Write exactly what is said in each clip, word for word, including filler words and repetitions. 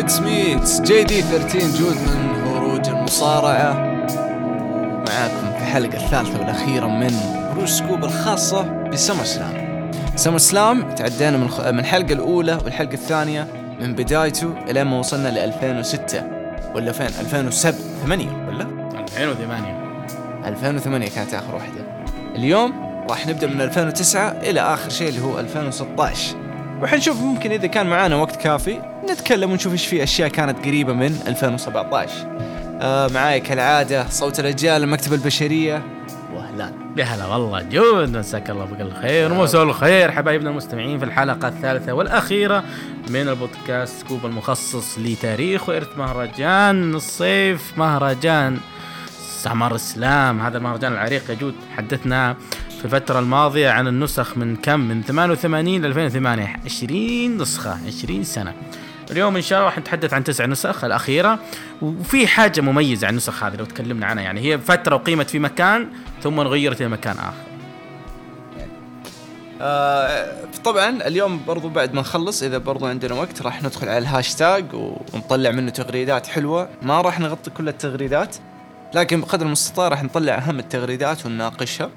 اتس مي اتس جي دي ثلاثة عشر جود من هروج المصارعة معاكم في الحلقة الثالثة والأخيرة من هروج سكوب الخاصة بسمر سلام. سمر سلام تعدينا من خ... من الحلقة الأولى والحلقة الثانية من بدايته إلى ما وصلنا ل ألفين وستة ولا فين ألفين وسبعة ثمانية ولا ألفين وثمانية ألفين وثمانية كانت آخر واحدة. اليوم راح نبدأ من ألفين وتسعة إلى آخر شيء اللي هو ألفين وستة عشر، وحنشوف ممكن إذا كان معانا وقت كافي نتكلم ونشوف إيش في أشياء كانت قريبة من ألفين وسبعة عشر. آه معاي كالعادة صوت الرجال المكتبة البشرية وهلان. يا هلا والله جود، مساك الله بكل خير ومساء الخير حبايبنا المستمعين في الحلقة الثالثة والأخيرة من البودكاست سكوب المخصص لتاريخ وإرث مهرجان الصيف، مهرجان سمر سلام. هذا المهرجان العريق يا جود، حدثنا في الفترة الماضية عن النسخ من كم من ثمانية وثمانين ل ألفين وثمانية، عشرين نسخة، عشرين سنة. اليوم إن شاء الله راح نتحدث عن تسع نسخ الأخيرة، وفي حاجة مميزة عن النسخ هذه لو تكلمنا عنها. يعني هي فترة وقيمت في مكان ثم غيرت إلى مكان آخر. آه طبعا اليوم برضو بعد ما نخلص إذا برضو عندنا وقت راح ندخل على الهاشتاج ونطلع منه تغريدات حلوة. ما راح نغطي كل التغريدات، لكن بقدر المستطاع راح نطلع أهم التغريدات ونناقشها.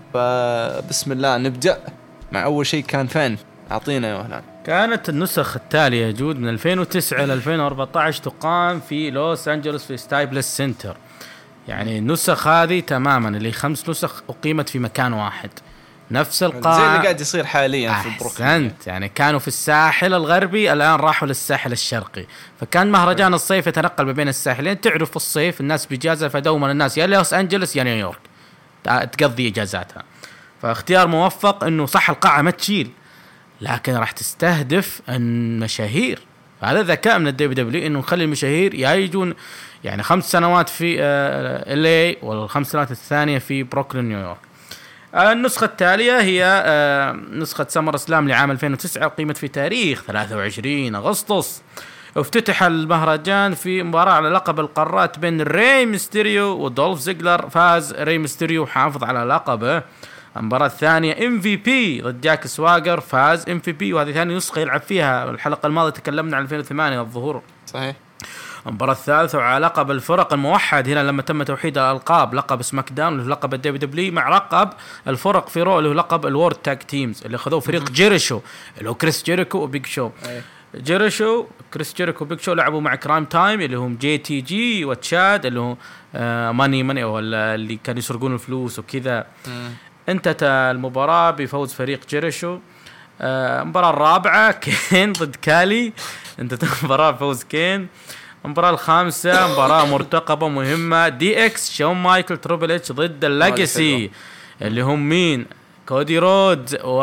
فبسم الله نبدأ مع أول شيء. كان فين؟ أعطينا يا وهلان. كانت النسخ التالية يا جود من ألفين وتسعة ل ألفين وأربعة عشر تقام في لوس أنجلوس في ستايبلس سنتر. يعني النسخ هذه تماما اللي خمس نسخ أقيمت في مكان واحد، نفس القاعة زي اللي قاعد يصير حاليا في بروكلين. يعني كانوا في الساحل الغربي، الآن راحوا للساحل الشرقي. فكان مهرجان الصيف يتنقل ما بين الساحلين. تعرف الصيف الناس بإجازة، فدوما الناس يا لوس أنجلوس يا نيويورك تقضي إجازاتها. فاختيار موفق إنه صح القاعة ما تشيل، لكن راح تستهدف المشاهير. هذا ذكاء من الدبليو دبليو إنه نخلي المشاهير يا يجون يعني خمس سنوات في إل إيه والخمس سنوات الثانية في بروكلين نيويورك. النسخة التالية هي نسخة سمر سلام لعام ألفين وتسعة، قيمت في تاريخ ثلاثة وعشرين أغسطس. افتتح المهرجان في مباراة على لقب القارات بين ري ميستيريو ودولف زيجلر. فاز ري ميستيريو حافظ على لقبه. المباراة الثانية إم في بي ضد جاك سواغر، فاز إم في بي، وهذه ثاني نسخة يلعب فيها. الحلقة الماضية تكلمنا عن ألفين وثمانية الظهور. صحيح. المباراة الثالثة على لقب الفرق الموحد، هنا لما تم توحيد الألقاب، لقب سماك داون اللي هو لقب الدبليو دبليو مع لقب الفرق في رو اللي هو لقب الورد تاج تيمز اللي خذوه فريق جيريشو اللي هو كريس جيريكو وبيج شو. أيه. جيريشو كريس جيريكو وبيج شو لعبوا مع كرايم تايم اللي هم جي تي جي وتشاد اللي هو آه ماني ماني أو اللي كانوا يسرقون الفلوس وكذا. انتهت المباراة بفوز فريق جيريشو. آه المباراة الرابعة كين ضد كالي، انتهت المباراة بفوز كين. المباراة الخامسة مباراة مرتقبة مهمة، دي اكس شون مايكل تريبل اتش ضد اللاجسي اللي هم مين؟ كودي رودز و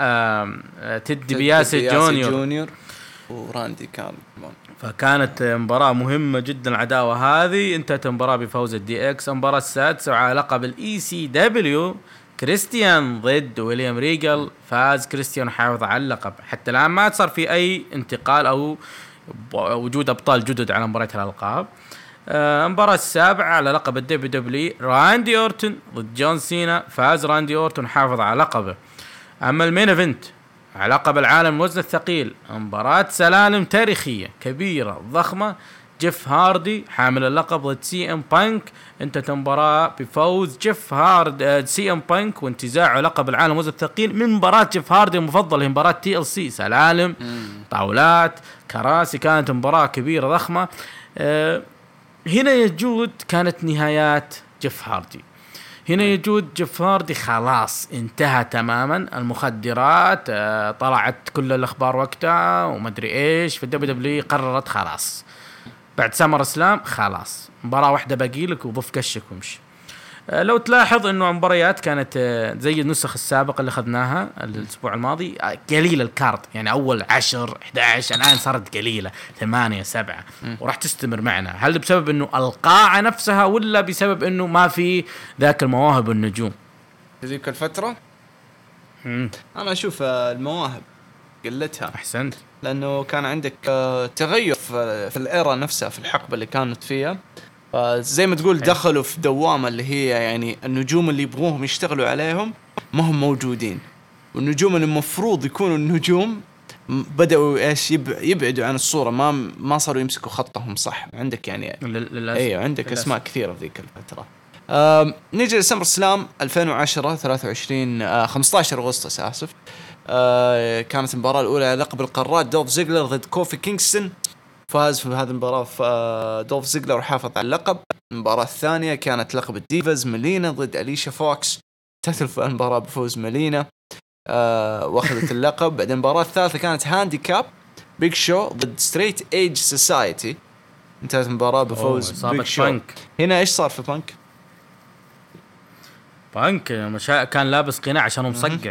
تيد بياسي جونيور. جونيور وراندي كارل. فكانت مباراة مهمة جدا العداوة هذه. انتهت المباراة بفوز الدي اكس. المباراة السادسة على لقب الاي سي دبليو، كريستيان ضد ويليام ريجل. فاز كريستيان وحافظ على اللقب. حتى الآن ما صار في أي انتقال أو وجود أبطال جدد على مباراة الألقاب. المباراة السابعة على لقب الدبليو دبليو، راندي أورتون ضد جون سينا. فاز راندي أورتون وحافظ على لقبه. أما المين إيفنت على لقب العالم الوزن الثقيل، مباراة سلالم تاريخية كبيرة ضخمة، جيف هاردي حامل اللقب ضد سي ام بانك. انتهت المباراة بفوز جيف هارد سي ام بانك وانتزاعه لقب العالم الوزن الثقيل من مباراة جيف هاردي المفضلة، هي مباراة تي ال سي، سلالم طاولات كراسي. كانت مباراة كبيرة ضخمة. أه هنا يجود كانت نهايات جيف هاردي. هنا يجود جيف هاردي خلاص انتهى تماما. المخدرات أه طلعت كل الأخبار وقتها ومدري إيش. في الدبليو دبليو قررت خلاص بعد سمر سلام خلاص مباراة واحدة باقي لك وضف كشك ومشي. أه لو تلاحظ انه المباريات كانت أه زي النسخ السابقة اللي خذناها الاسبوع الماضي، أه قليل الكارت. يعني اول عشر احد عشر الان صارت قليلة ثمانية سبعة، وراح تستمر معنا. هل بسبب انه القاعة نفسها ولا بسبب انه ما في ذاك المواهب والنجوم في ذيك الفترة؟ مم. انا اشوف المواهب قلتها. احسنت، لانه كان عندك تغير في الإيرا نفسها، في الحقبة اللي كانت فيها. زي ما تقول دخلوا في دوامة اللي هي يعني النجوم اللي يبغوهم يشتغلوا عليهم ما هم موجودين، والنجوم اللي المفروض يكونوا النجوم بدأوا إيش يب يبعدوا عن الصورة، ما ما صاروا يمسكوا خطهم صح. عندك يعني أيوة عندك للأسف. أسماء كثيرة في ذيك الفترة. آه نيجي لسمر سلام ألفين وعشرة ثلاثة وعشرين آه خمسة عشر أغسطس آسف. آه كانت المباراة الأولى لقب القارات دولف زيجلر ضد كوفي كينغستون. فاز في هذه المباراة آه دولف زيجلر وحافظ على اللقب. المباراة الثانية كانت لقب الديفاز ميلينا ضد أليشا فوكس. تختلف المباراة بفوز ميلينا آه واخذت اللقب. بعدين المباراة الثالثة كانت هانديكاب بيج شو ضد ستريت ايج سوسايتي. انتهت المباراة بفوز بيج شو. بانك. هنا ايش صار في بانك؟ بانك مشا... كان لابس قناع عشان مصقع.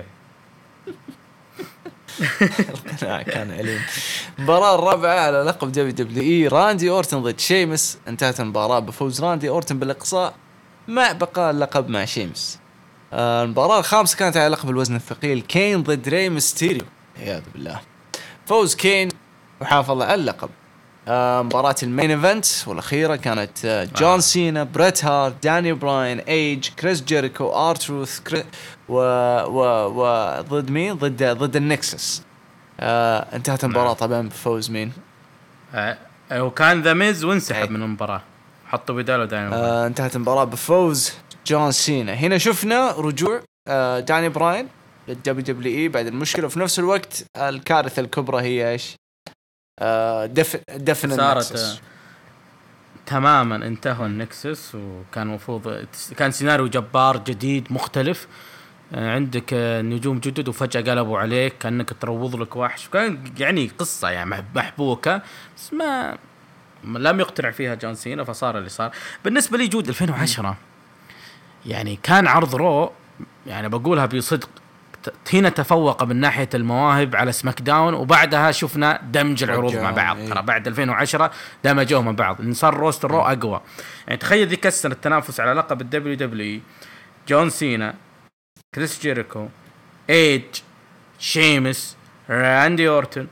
القناع كان أليم. المباراة الرابعة على لقب دبليو دبليو اي راندي اورتن ضد شيمس. انتهت المباراة بفوز راندي اورتن بالاقصاء مع بقاء اللقب مع شيمس. آه المباراة الخامسة كانت على لقب الوزن الثقيل كين ضد ري ميستيريو. عياذ بالله. فوز كين وحافظ على اللقب. آه مباراة المين ايفنت والأخيرة كانت آه جون سينا بريت هارت داني براين ايج كريس جيريكو ارتروث كري و و و ضد مين ضد ضد النكسس. آه انتهت المباراة طبعا بفوز مين؟ آه وكان ذا ميز وانسحب من المباراة، حطوا بداله داني براين. آه انتهت المباراة بفوز جون سينا. هنا شفنا رجوع آه داني براين للدبليو دبليو اي بعد المشكلة، وفي نفس الوقت الكارثة الكبرى هي ايش؟ آه دف دفن النكسس. تماما انتهوا النكسس، وكان مفروض كان سيناريو جبار جديد مختلف. آه عندك آه نجوم جدد وفجأة قلبوا عليك كأنك تروض لك وحش. كان يعني قصة يعني محبوكة، بس ما لم يقتنع فيها جون سينا فصار اللي صار. بالنسبة لي جود ألفين وعشرة يعني كان عرض رو، يعني بقولها بصدق هنا تفوق من ناحية المواهب على سماك داون، وبعدها شفنا دمج العروض مع بعض. ترى بعد ألفين وعشرة دمجوه مع بعض، إن صار روست الرو أقوى. يعني تخيل ذيك السنة التنافس على لقب الدبليو دبليو، جون سينا، كريس جيريكو، ايج، شيمس، راندي اورتن،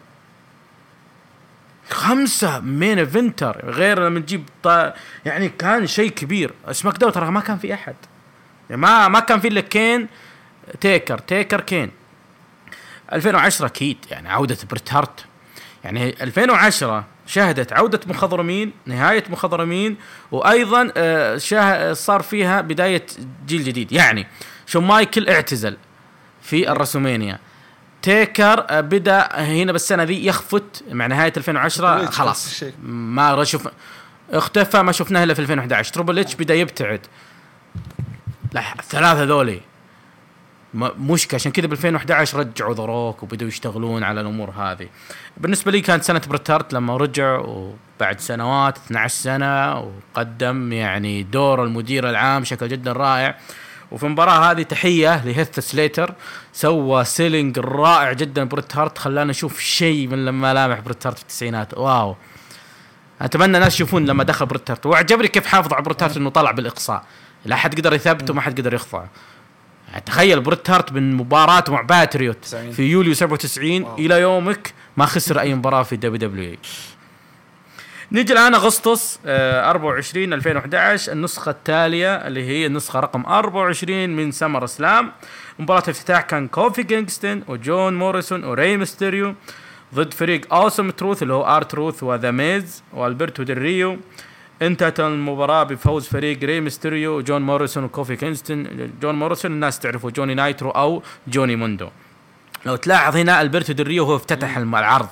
خمسة مين ايفنتر، غير لما نجيب طا... يعني كان شيء كبير. سماك داون ترى ما كان في أحد، يعني ما ما كان في إلا كين تيكر تيكر كين. ألفين وعشرة أكيد يعني عودة بريت هارت. يعني ألفين وعشرة شهدت عودة مخضرمين، نهاية مخضرمين، وأيضا شه... صار فيها بداية جيل جديد. يعني شون مايكل اعتزل في الرسومينيا، تيكر بدأ هنا بالسنة ذي يخفت مع نهاية ألفين وعشرة، خلاص ما رشوف اختفى، ما شفناه إلا في ألفين وأحد عشر. تروبل إتش بدأ يبتعد. لا الثلاثة ذولي مشكلة، عشان كذا بالألفين وأحد عشر رجعوا ذروك وبدأوا يشتغلون على الأمور هذه. بالنسبة لي كانت سنة بريت هارت لما رجع وبعد سنوات اثنتي عشرة سنة وقدم يعني دور المدير العام بشكل جدا رائع. وفي المباراة هذه تحية لهيث سليتر، سوى سيلينج رائع جدا بريت هارت، خلانا نشوف شيء من لما ملامح بريت هارت في التسعينات. واو، أتمنى الناس يشوفون لما دخل بريت هارت. وعجبني كيف حافظ على بريت هارت إنه طلع بالإقصاء، لا أحد قدر يثبته وما حد قدر يخضعه. تخيل بريت هارت من مباراة مع باتريوت في يوليو سبعة وتسعين واو. إلى يومك ما خسر أي مباراة في دبليو دبليو إي. نيجي الآن أغسطس أربعة وعشرين ألفين وأحد عشر، النسخة التالية اللي هي النسخة رقم أربعة وعشرين من سمر سلام. مباراة افتتاح كان كوفي كينغستون وجون موريسون وري ميستيريو ضد فريق أوسم تروث اللي هو آر تروث وذا ميز والبرتو ديل ريو. انتهت المباراة بفوز فريق ري ميستيريو وجون موريسون وكوفي كينغستون. جون موريسون الناس تعرفه جوني نايترو أو جوني موندو. لو تلاحظ هنا البرتو ديل ريو هو افتتح العرض.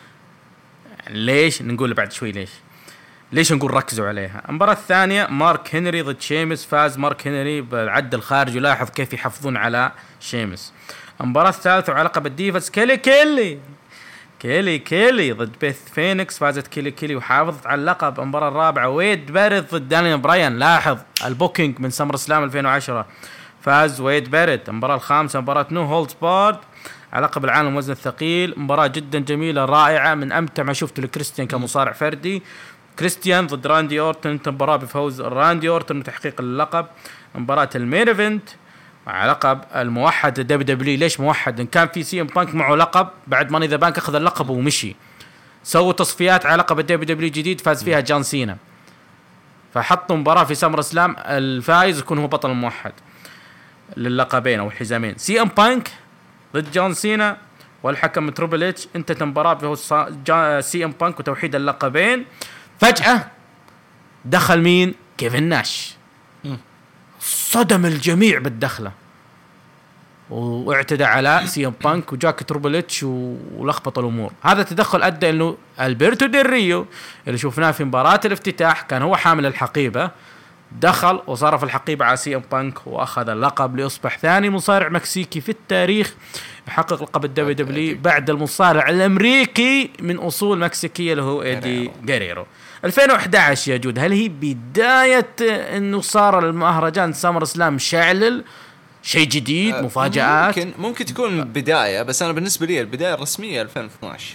ليش نقول بعد شوي ليش ليش نقول ركزوا عليها. المباراة الثانية مارك هنري ضد شيمس، فاز مارك هنري بالعد الخارجي، ولاحظ كيف يحافظون على شيمس. المباراة الثالثة على لقب الديفاز كيلي كيلي كيلي كيلي ضد بيث فينيكس، فازت كيلي كيلي وحافظت على اللقب. المباراة الرابعة ويد باريت ضد دانيال براين، لاحظ البوكينج من سمر سلام ألفين وعشرة، فاز ويد باريت. المباراة الخامسة مباراة نو هولدز بارد على لقب العالم وزن الثقيل، مباراة جدا جميلة رائعة، من أمتع ما شفته لكريستيان كمصارع فردي. كريستيان ضد راندي أورتن، مباراة بفوز راندي أورتن وتحقيق اللقب. مباراة المين ايفنت على لقب الموحد دبليو دبليو. ليش موحد؟ إن كان في سي ام بانك معه لقب بعد ماني ذا بانك أخذ اللقب ومشي، سووا تصفيات على لقب الدبليو دبليو جديد فاز فيها جون سينا، فحطوا مباراة في سمر سلام الفائز يكون هو بطل الموحد للقبين أو الحزامين. سي ام بانك ضد جون سينا والحكم تريبل اتش. انتهت المباراة بفوز سي ام بانك وتوحيد اللقبين. فجأة دخل مين؟ كيفن ناش، صدم الجميع بالدخلة واعتدى على سي ام بانك وجاك تريبل اتش ولخبط الامور. هذا التدخل ادى انه البرتو ديل ريو اللي شفناه في مباراة الافتتاح كان هو حامل الحقيبة، دخل وصرف الحقيبة على سي ام بانك واخذ اللقب ليصبح ثاني مصارع مكسيكي في التاريخ يحقق لقب الدبليو دبليو بعد المصارع الامريكي من اصول مكسيكيه اللي هو ايدي غيريرو. ألفين وأحد عشر يا جود، هل هي بداية انه صار المهرجان سامر سلام شعلل شيء جديد مفاجآت؟ ممكن ممكن تكون بداية، بس انا بالنسبة لي البداية الرسمية ألفين واثناشر.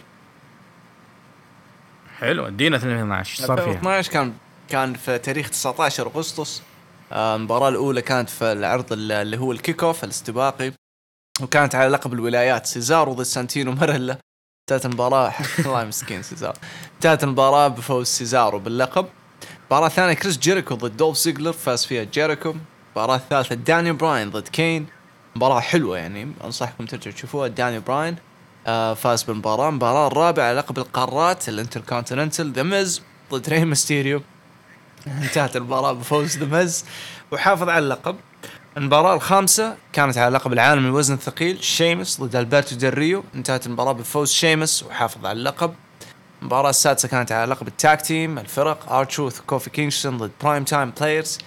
حلو، ادينا ألفين واثناشر صار فيها. ألفين واثناشر كان كان في تاريخ تسعة عشر أغسطس. المباراة الأولى كانت في العرض اللي هو الكيك أوف الاستباقي، وكانت على لقب الولايات سيزارو ضد سانتينو ماريلا. انتهت المباراة الله مسكين سيزارو. انتهت المباراة بفوز سيزارو باللقب. المباراة الثانية كريس جيريكو ضد دولف زيجلر، فاز فيها جيريكو. المباراة الثالثة داني براين ضد كين، مباراة حلوة يعني انصحكم ترجعوا تشوفوها. داني براين آه فاز بالمباراة. المباراة الرابعة على لقب القارات الانتركونتيننتال ذا ميز ضد ري ميستيريو. انتهت المباراة بفوز ذا ميز وحافظ على اللقب. المباراة الخامسة كانت على لقب العالم الوزن الثقيل، شيمس ضد البرتو ديل ريو. انتهت المباراة بفوز شيمس وحافظ على اللقب. المباراة السادسة كانت على لقب التاك تيم الفرق، ار-تروث كوفي كينغستون ضد برايم تايم بلايرز.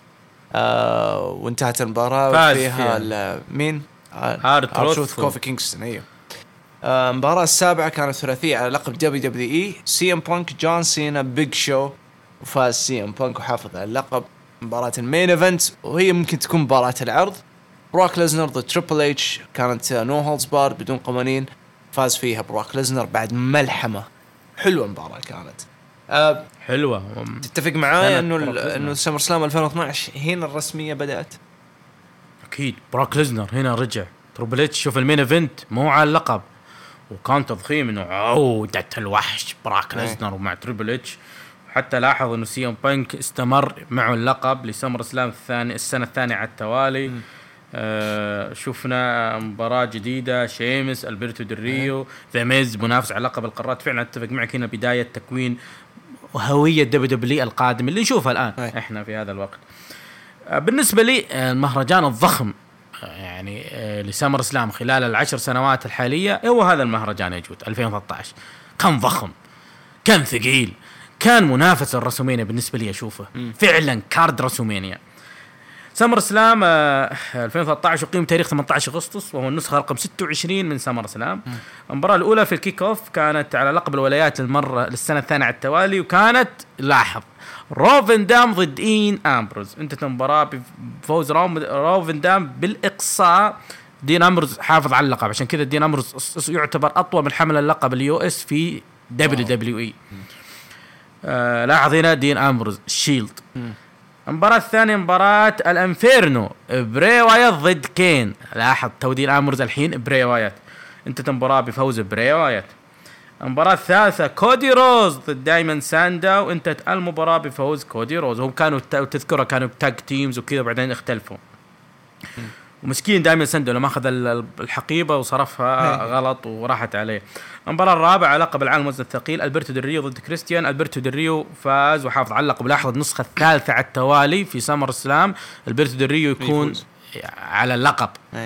آه وانتهت المباراة فيها مين؟ ار-تروث كوفي كينغستون. ايوه. آه المباراة السابعة كانت ثلاثية على لقب دبليو دبليو اي، سي ام بانك جون سينا بيج شو، وفاز سي ام بانك وحافظ على اللقب. مباراة المين ايفنت وهي ممكن تكون مباراة العرض، بروك ليزنر ضد تريبل اتش، كانت نو هولدز بار بدون قوانين، فاز فيها بروك ليزنر بعد ملحمة. حلوة المباراة كانت. أه حلوة. تتفق معايا انه انه سمر سلام ألفين واثناشر هنا الرسمية بدأت؟ اكيد بروك ليزنر هنا رجع. تريبل اتش شوف المين ايفنت مو على اللقب، وكان تضخيم انه عودة الوحش بروك ليزنر ومع تريبل اتش. حتى لاحظ انه سي ام بانك استمر معه اللقب لسمر سلام الثاني السنه الثانيه على التوالي. آه شفنا مباراه جديده، شيمس البرتو ديل ريو ذا ميز منافس على لقب القارات. فعلا اتفق معك، هنا بدايه تكوين وهويه دبليو دبليو القادم اللي نشوفها الان هي. احنا في هذا الوقت. آه بالنسبه لي المهرجان الضخم يعني آه لسمر سلام خلال العشر سنوات الحاليه هو هذا المهرجان يا جود. ألفين وثلاثة عشر كان ضخم، كان ثقيل، كان منافس الرسومينيا بالنسبة لي أشوفه م. فعلا كارد رسومينيا. سمر سلام ألفين وثلاثة عشر يقيم تاريخ ثمانية عشر أغسطس وهو النسخة رقم ستة وعشرين من سمر سلام. المباراة الأولى في الكيك أوف كانت على لقب الولايات للمرة للسنة الثانية على التوالي، وكانت لاحظ روفن دام ضد إين أمبروز. انتهت المباراة بفوز روفن دام بالإقصاء. دين أمبروز حافظ على اللقب، عشان كذا دين أمبروز يعتبر أطول من حمل اللقب اليو اس في دبليو دبليو إي. آه لاحظ هنا دين أمبروز شيلد. المباراة الثانية مباراة الانفيرنو بري وايت ضد كين. لاحظ تو دين أمبروز الحين بري وايت. انتهت المباراة بفوز بري وايت. المباراة الثالثة كودي روز ضد دايمن ساندا، وانتهت المباراة بفوز كودي روز. هم كانوا تذكروا كانوا تاج تيمز وكذا وبعدين اختلفوا. ومسكين دايمن ساندا لما اخذ الحقيبة وصرفها غلط وراحت عليه. المباراة الرابعة لقب العالم وزن الثقيل البرتو ديل ريو ضد كريستيان. البرتو ديل ريو فاز وحافظ على اللقب. لاحظ النسخة الثالثة على التوالي في سمر سلام البرتو ديل ريو يكون على اللقب.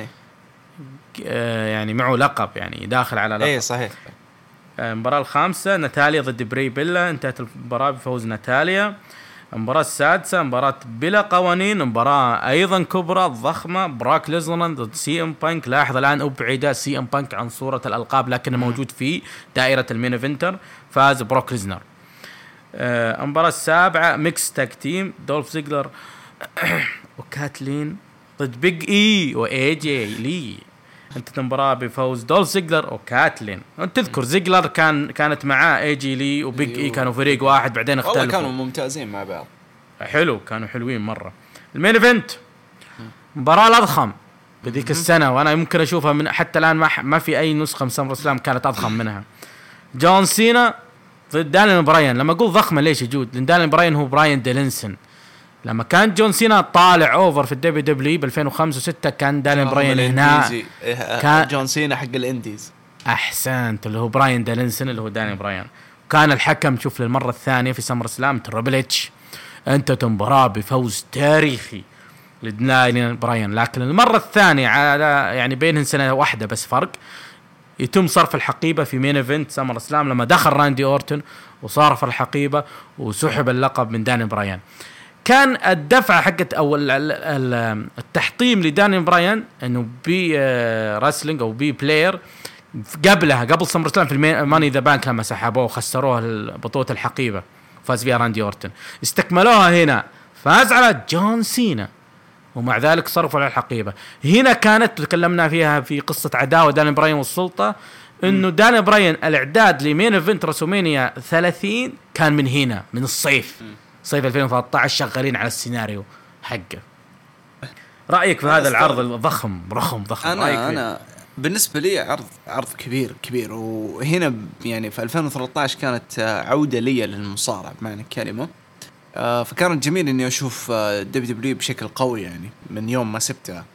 آه يعني معه لقب يعني داخل على لقب. ايه صحيح. المباراة الخامسة ناتاليا ضد بري بيلا. انتهت المباراة بفوز ناتاليا. المباراة السادسة مباراة بلا قوانين، مباراة أيضا كبرى ضخمة، براك ليزنر ضد سي ام بانك. لاحظ الآن أبعد سي ام بانك عن صورة الألقاب لكنه موجود في دائرة المين ايفنتر. فاز براك ليزنر. آه المباراة السابعة ميكس تاك تيم دولف زيجلر وكاتلين ضد بيج اي واي جي لي. انتهت المباراة بفوز دولف زيجلر وكاتلين. انت تذكر زيجلر كان كانت معاه اي جي لي وبيج اي كانوا فريق واحد بعدين اختلفوا. والله كانوا ممتازين مع بعض. حلو كانوا حلوين مرة. المين ايفنت مباراة الأضخم بذيك السنة وانا ممكن اشوفها من حتى الآن ما ما في اي نسخة من سمر سلام كانت أضخم منها. جون سينا ضد دانيال براين. لما اقول ضخمة ليش يجود؟ لأن دانيال براين هو براين ديلينسون. لما كان جون سينا طالع اوفر في الدبليو دبليو ب ألفين وخمسة وستة كان دانيال براين هنا. كان جون سينا حق الانديز. احسنت، اللي هو براين دالينسون اللي هو داني براين. كان الحكم شوف للمره الثانيه في سمر سلام تريبل اتش، انت مباراه بفوز تاريخي لداني براين، لكن المره الثانيه على يعني بينهم سنه واحده بس فرق يتم صرف الحقيبه في مين ايفنت سمر سلام لما دخل راندي اورتون وصرف الحقيبه وسحب اللقب من داني براين. كان الدفعه حقت او التحطيم لداني براين انه بي راسلينج او بي بلاير قبلها قبل سمر سلام في ماني ذا بانك لما سحبوه وخسروه بطوله الحقيبه فاز فيها راندي اورتون، استكملوها هنا فاز على جون سينا ومع ذلك صرفوا على الحقيبه. هنا كانت تكلمنا فيها في قصه عداوه داني براين والسلطه، انه داني براين الاعداد لمين ايفنت رسومينيا ثلاثين كان من هنا من الصيف صيف ألفين وثلاثة عشر شغالين على السيناريو حقه. رايك في هذا العرض الضخم رخم ضخم؟ انا انا بالنسبه لي عرض عرض كبير كبير، وهنا يعني في ألفين وثلاثة عشر كانت عوده لي للمصارعه بمعنى الكلمه، فكانت جميل اني اشوف دبليو دبليو بشكل قوي يعني من يوم ما سبتها.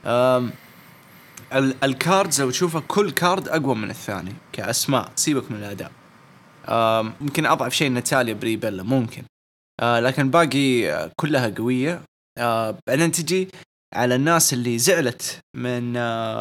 الكاردز لو تشوفها كل كارد اقوى من الثاني كاسماء، سيبك من الاداء. ممكن اضعف شيء ناتاليا بري بيلا ممكن، لكن باقي كلها قويه. بعدين تجي على الناس اللي زعلت من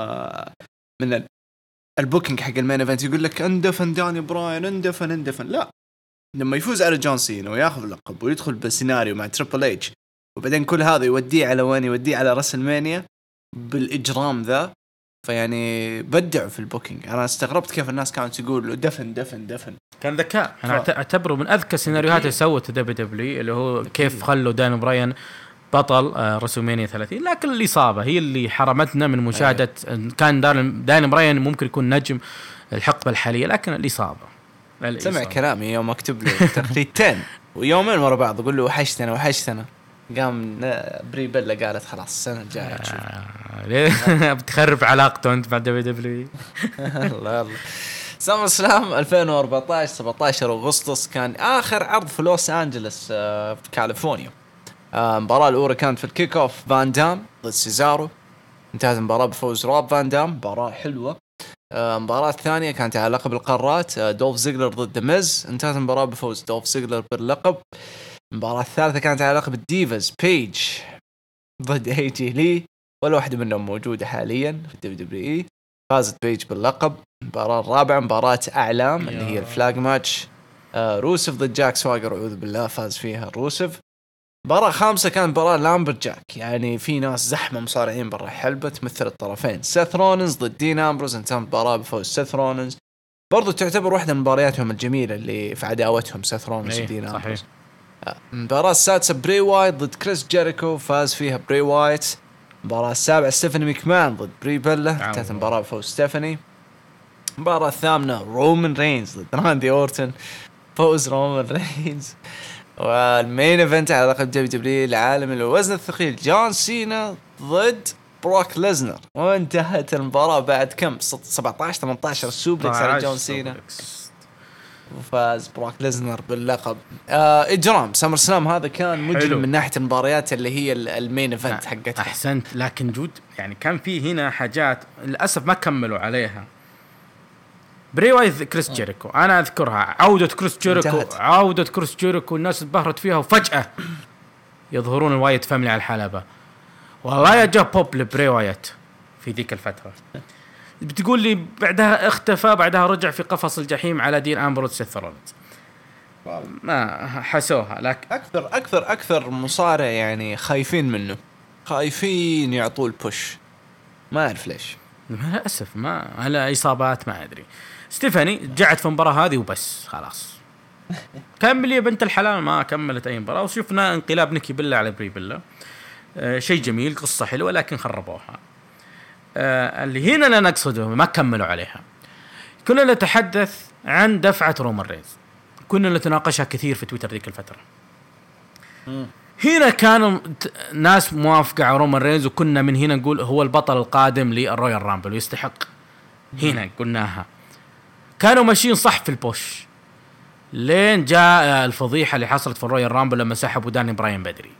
من البوكينج حق المين ايفنت، يقول لك اندفن داني براين اندفن اندفن لا، لما يفوز على جون سينا وياخذ اللقب ويدخل بالسيناريو مع تريبل اتش وبعدين كل هذا يوديه على وين؟ يوديه على راسلمانيا بالاجرام ذا. فيعني بدعوا في البوكينج. انا استغربت كيف الناس كانت تقول دفن دفن دفن. كان ذكاء. انا ف... اعتبره من اذكى السيناريوهات اللي سوته دبليو دبليو، اللي هو كيف خلوا داني براين بطل رسومينيا ثلاثين، لكن الإصابة هي اللي حرمتنا من مشاهدة. كان داني براين ممكن يكون نجم الحقبة الحالية، لكن الإصابة. سمع كلامي يوم أكتب له تغريدتين ويومين ورا بعض أقول له وحشتنا وحشتنا، قام بري بيلا قالت خلاص السنة الجاية تشوف. بتخرب علاقته أنت مع دبليو دبليو. الله الله. سمر سلام ألفين وأربعة عشر سبعة عشر أغسطس كان آخر عرض في لوس أنجلوس في كاليفورنيا. المباراة الأولى كانت في الكيك أوف فان دام ضد سيزارو، انتهت المباراة بفوز روب فان دام، مباراة حلوة. المباراة الثانية كانت على لقب القارات، دولف زيغلر ضد ميز، انتهت المباراة بفوز دولف زيغلر باللقب. المباراة الثالثة كانت على لقب الديفز، بيج ضد اي جي لي، ولا واحدة منهم موجودة حاليا في الدبليو دبليو اي، فازت بيج باللقب. المباراة الرابعة مباراة أعلام اللي هي الفلاج ماتش، روسف ضد جاك سواجر، أعوذ بالله فاز فيها روسف. مباراة خامسة كان مباراة لامبرجاك، يعني في ناس زحمة مصارعين برا حلبة تمثل الطرفين، سيث رولينز ضد دين أمبروز، انتهت المباراة بفوز سيث رولينز. برضو تعتبر واحدة من مبارياتهم الجميلة اللي في عداوتهم سيث رولينز ودين أمبروز. المباراة السادسة بري وايت ضد كريس جيريكو، فاز فيها بري وايت. المباراة السابعة ستيفاني ميكمان ضد بري بيلا، انتهت المباراة بفوز ستيفاني. المباراة الثامنة رومان رينز ضد راندي أورتون، فوز رومان رينز. والمين ايفنت على لقب دبليو دبليو العالمي للوزن الثقيل، جون سينا ضد بروك ليزنر، وانتهت المباراة بعد كم سبعة عشر ثمانية عشر سوبلكس على جون سينا، وفاز بروك ليزنر باللقب. آه اجرام سمر سلام هذا كان مجرم من ناحية المباريات اللي هي المين ايفنت حقتها. احسنت، لكن جود يعني كان في هنا حاجات للاسف ما كملوا عليها. بري وايت كريس جيريكو انا اذكرها، عودة كريس جيريكو انتهت. عودة كريس جيريكو الناس انبهرت فيها، وفجأة يظهرون الوايت فاميلي على الحلبة. والله يا جاب بوب لبري وايت في ذيك الفترة. بتقول لي بعدها اختفى، بعدها رجع في قفص الجحيم على دين أمبروز سيث رولينز. ما حسوها. لكن اكثر اكثر اكثر مصارع يعني خايفين منه، خايفين يعطوه البوش، ما اعرف ليش. للاسف ما على اصابات ما ادري. ستيفاني جعت في المباراة هذه وبس خلاص. كمل يا بنت الحلال، ما كملت أي مباراة. وشفنا انقلاب نيكي بيلا على بري بيلا، آه شيء جميل، قصة حلوة، لكن خربوها. آه اللي هنا لا نقصده ما كملوا عليها. كنا نتحدث عن دفعة رومان رينز، كنا نتناقشها كثير في تويتر ذيك الفترة. م. هنا كانوا ناس موافقة على رومان رينز، وكنا من هنا نقول هو البطل القادم للرويال رامبل ويستحق. هنا قلناها، كانوا ماشيين صح في البوش، لين جاء الفضيحة اللي حصلت في الرويال رامبل لما سحبوا داني براين بدري.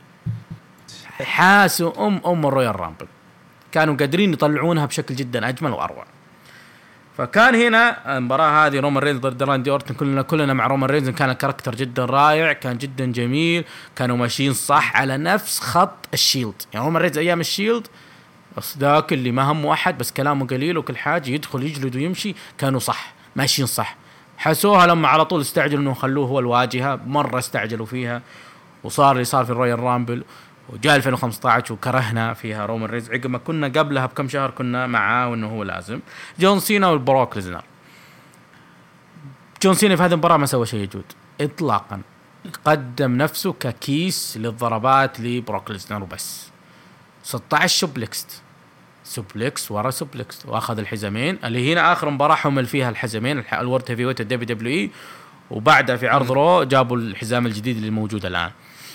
حاسوا أم أم الرويال رامبل، كانوا قادرين يطلعونها بشكل جدا أجمل وأروع. فكان هنا المباراة هذه رومان رينز ضد راندي أورتن، كلنا كلنا مع رومان رينز، كان الكاركتر جدا رائع، كان جدا جميل، كانوا ماشيين صح على نفس خط الشيلد. يعني رومان رينز أيام الشيلد بس ذاك اللي ما همه أحد، بس كلامه قليل وكل حاجة، يدخل يجلد ويمشي، كانوا صح ماشيين صح. حسوها لما على طول استعجلوا إنه خلوه هو الواجهة، مرة استعجلوا فيها، وصار اللي صار في الرويال رامبل، وجاء ألفين وخمسة عشر وكرهنا فيها رومان رينز، عقب ما كنا قبلها بكم شهر كنا معاه وإنه هو لازم. جون سينا والبروك ليزنر. جون سينا في هذه المباراة ما سوى شيء يجود إطلاقا، قدم نفسه ككيس للضربات لبروك ليزنر وبس. ستة عشر سوبلكست سوبلكس ورا سوبلكس، واخذ الحزمين اللي هنا اخر مباراه حمل فيها الحزمين الورد هيفي ويت الدبليو دبليو اي، وبعدها في عرض رو جابوا الحزام الجديد اللي موجود الان.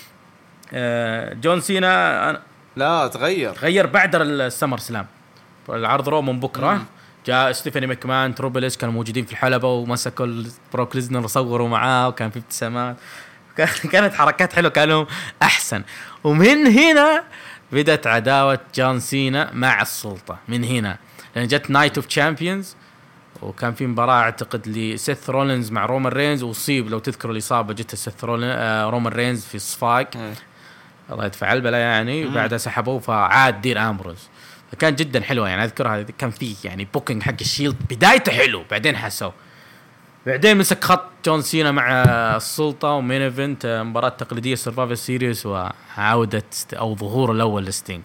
جون سينا لا تغير غير بعد السمر سلام، العرض رو من بكره مم. جاء ستيفاني ماكمان تروبلس كانوا موجودين في الحلبه، ومسكوا بروك ليزنر وصوروا معاه، وكان في ابتسامات، كانت حركات حلوه، كانوا احسن. ومن هنا بدأت عداوة جون سينا مع السلطة، من هنا لأن جت نايت اوف تشامبيونز، وكان في مباراة اعتقد لسيث رولينز مع رومان رينز، وصيب لو تذكروا الإصابة، جت سيث رومان رينز في الصفاق الله يدفع البلا يعني، وبعدها سحبوه فعاد دين أمبروز، فكان جدا حلوة يعني أذكرها، كان فيه يعني بوكينج حق الشيلد بدايته حلو، بعدين حسوا بعدين مسك خط جون سينا مع السلطة، ومين ايفنت مباراة تقليدية سرفايفر سيريس، وعودة أو ظهور الأول لستينج.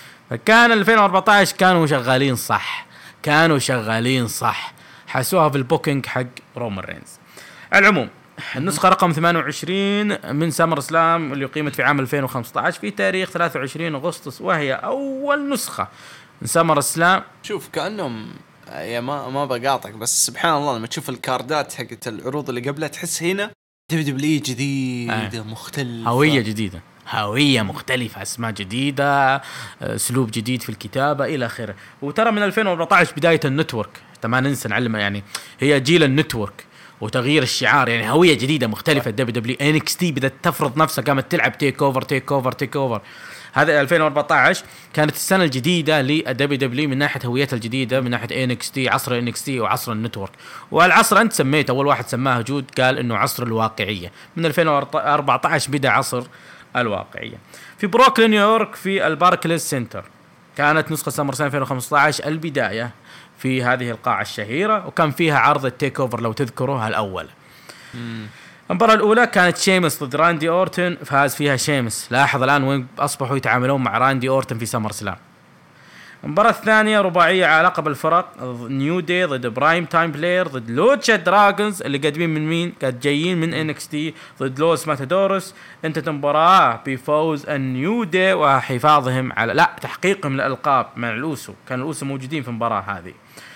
فكان ألفين وأربعة عشر كانوا شغالين صح، كانوا شغالين صح، حسوها في البوكينج حق رومان رينز. العموم النسخة رقم ثمانية وعشرين من سمر سلام اللي قيمت في عام ألفين وخمسة عشر في تاريخ ثلاثة وعشرين أغسطس، وهي أول نسخة من سمر سلام. شوف كأنهم يا ما ما بقاطعك، بس سبحان الله لما تشوف الكاردات حقت العروض اللي قبلها تحس هنا دبليو دبليو جديدة آه. مختلفة، هوية جديدة، هوية مختلفة، أسماء جديدة، أسلوب جديد في الكتابة إلى آخره. وترى من ألفين وأربعة عشر بداية النتورك، ما ننسى نعلم يعني هي جيل النتورك وتغيير الشعار، يعني هوية جديدة مختلفة. دبليو دبليو إن إكس تي بدأت تفرض نفسها، قامت تلعب تيك أوفر تيك أوفر تيك أوفر. هذا ألفين وأربعة عشر كانت السنة الجديدة للدبليو دبليو من ناحية هويتها الجديدة، من ناحية إن إكس تي، عصر إن إكس تي وعصر النتورك. والعصر أنت سميت أول واحد سماه جود، قال إنه عصر الواقعية. من ألفين وأربعة عشر بدأ عصر الواقعية. في بروكلين نيويورك في الباركليز سنتر كانت نسخة سمر سنة ألفين وخمسة عشر البداية في هذه القاعة الشهيرة، وكان فيها عرض التيك أوفر لو تذكروها الأول. مم. المباراة الأولى كانت شيمس ضد راندي أورتن، فاز فيها شيمس. لاحظ الآن وين أصبحوا يتعاملون مع راندي أورتن في سمر سلام. المباراة الثانية رباعية على لقب الفرق، نيو دي ضد برايم تايم بلاير ضد لوتشا دراجونز اللي قادمين من مين؟ قد جايين من إن إكس تي ضد لوس ماتادورس. انتهت المباراة بفوز النيو دي وحفاظهم على لا تحقيقهم للألقاب مع الأوسو، كان الأوسو موجودين في المباراة هذه.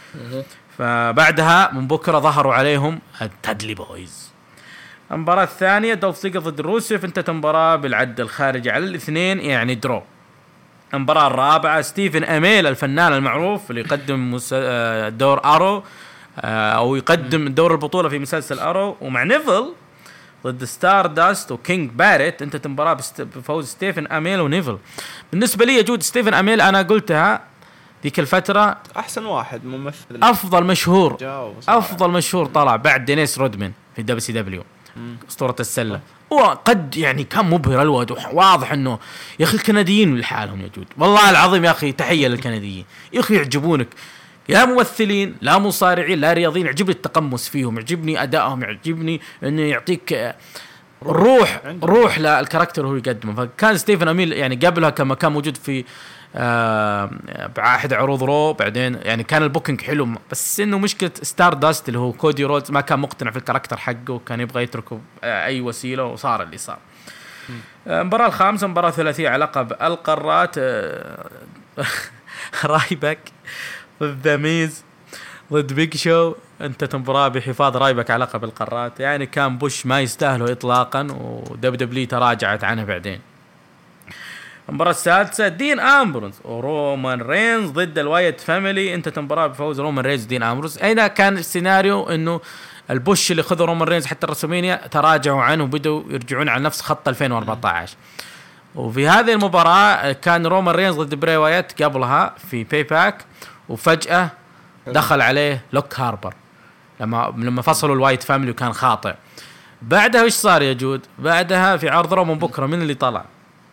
فبعدها من بكرة ظهروا عليهم التادلي بويز. المباراة الثانية دولف زيجلر ضد روسيف، انتهت المباراة بالعد الخارجي على الاثنين يعني درو. المباراة الرابعة ستيفن أميل الفنان المعروف اللي يقدم دور أرو أو يقدم دور البطولة في مسلسل أرو، ومع نيفل ضد ستار داست وكينج باريت. انتهت المباراة بفوز ستيفن أميل ونيفل. بالنسبة لي يجود ستيفن أميل أنا قلتها ذيك الفترة أحسن واحد ممثل، أفضل مشهور أفضل مشهور طلع بعد دينيس رودمان في دبليو سي دبليو أسطورة السلة، وقد يعني كان مبهر الواد، واضح انه يا اخي الكنديين لحالهم يجود، والله العظيم يا اخي تحيه للكنديين يا اخي، يعجبونك يا ممثلين لا مصارعين لا رياضيين، يعجبني التقمص فيهم، يعجبني ادائهم، يعجبني انه يعطيك روح روح للكاركتر هو يقدمه. فكان ستيفن أميل يعني قبلها كما كان موجود في آه بعهد عروض رو، بعدين يعني كان البوكينج حلو، بس انه مشكله ستار داست اللي هو كودي رودز ما كان مقتنع في الكاركتر حقه، وكان يبغى يتركه آه اي وسيله، وصار اللي صار. المباراه آه الخامسه مباراه ثلاثيه على لقب القارات، آه رايبك ضد ذا ميز ضد بيج شو. انت مباراه بحفاظ رايبك على لقب القارات، يعني كان بوش ما يستاهله اطلاقا، ودبليو دبليو تراجعت عنه بعدين. المباراة السادسة دين أمبروز ورومان رينز ضد الوايت فاميلي، انتهت المباراة بفوز رومان رينز ودين أمبروز. هنا كان السيناريو انه البوش اللي خذوا رومان رينز حتى الرسومينيا تراجعوا عنه وبدوا يرجعون على نفس خط ألفين وأربعة عشر. وفي هذه المباراة كان رومان رينز ضد براي وايت قبلها في باي باك، وفجأة دخل عليه لوك هاربر لما لما فصلوا الوايت فاميلي وكان خاطئ. بعدها ايش صار يا جود؟ بعدها في عرض رو من بكره من اللي طلع؟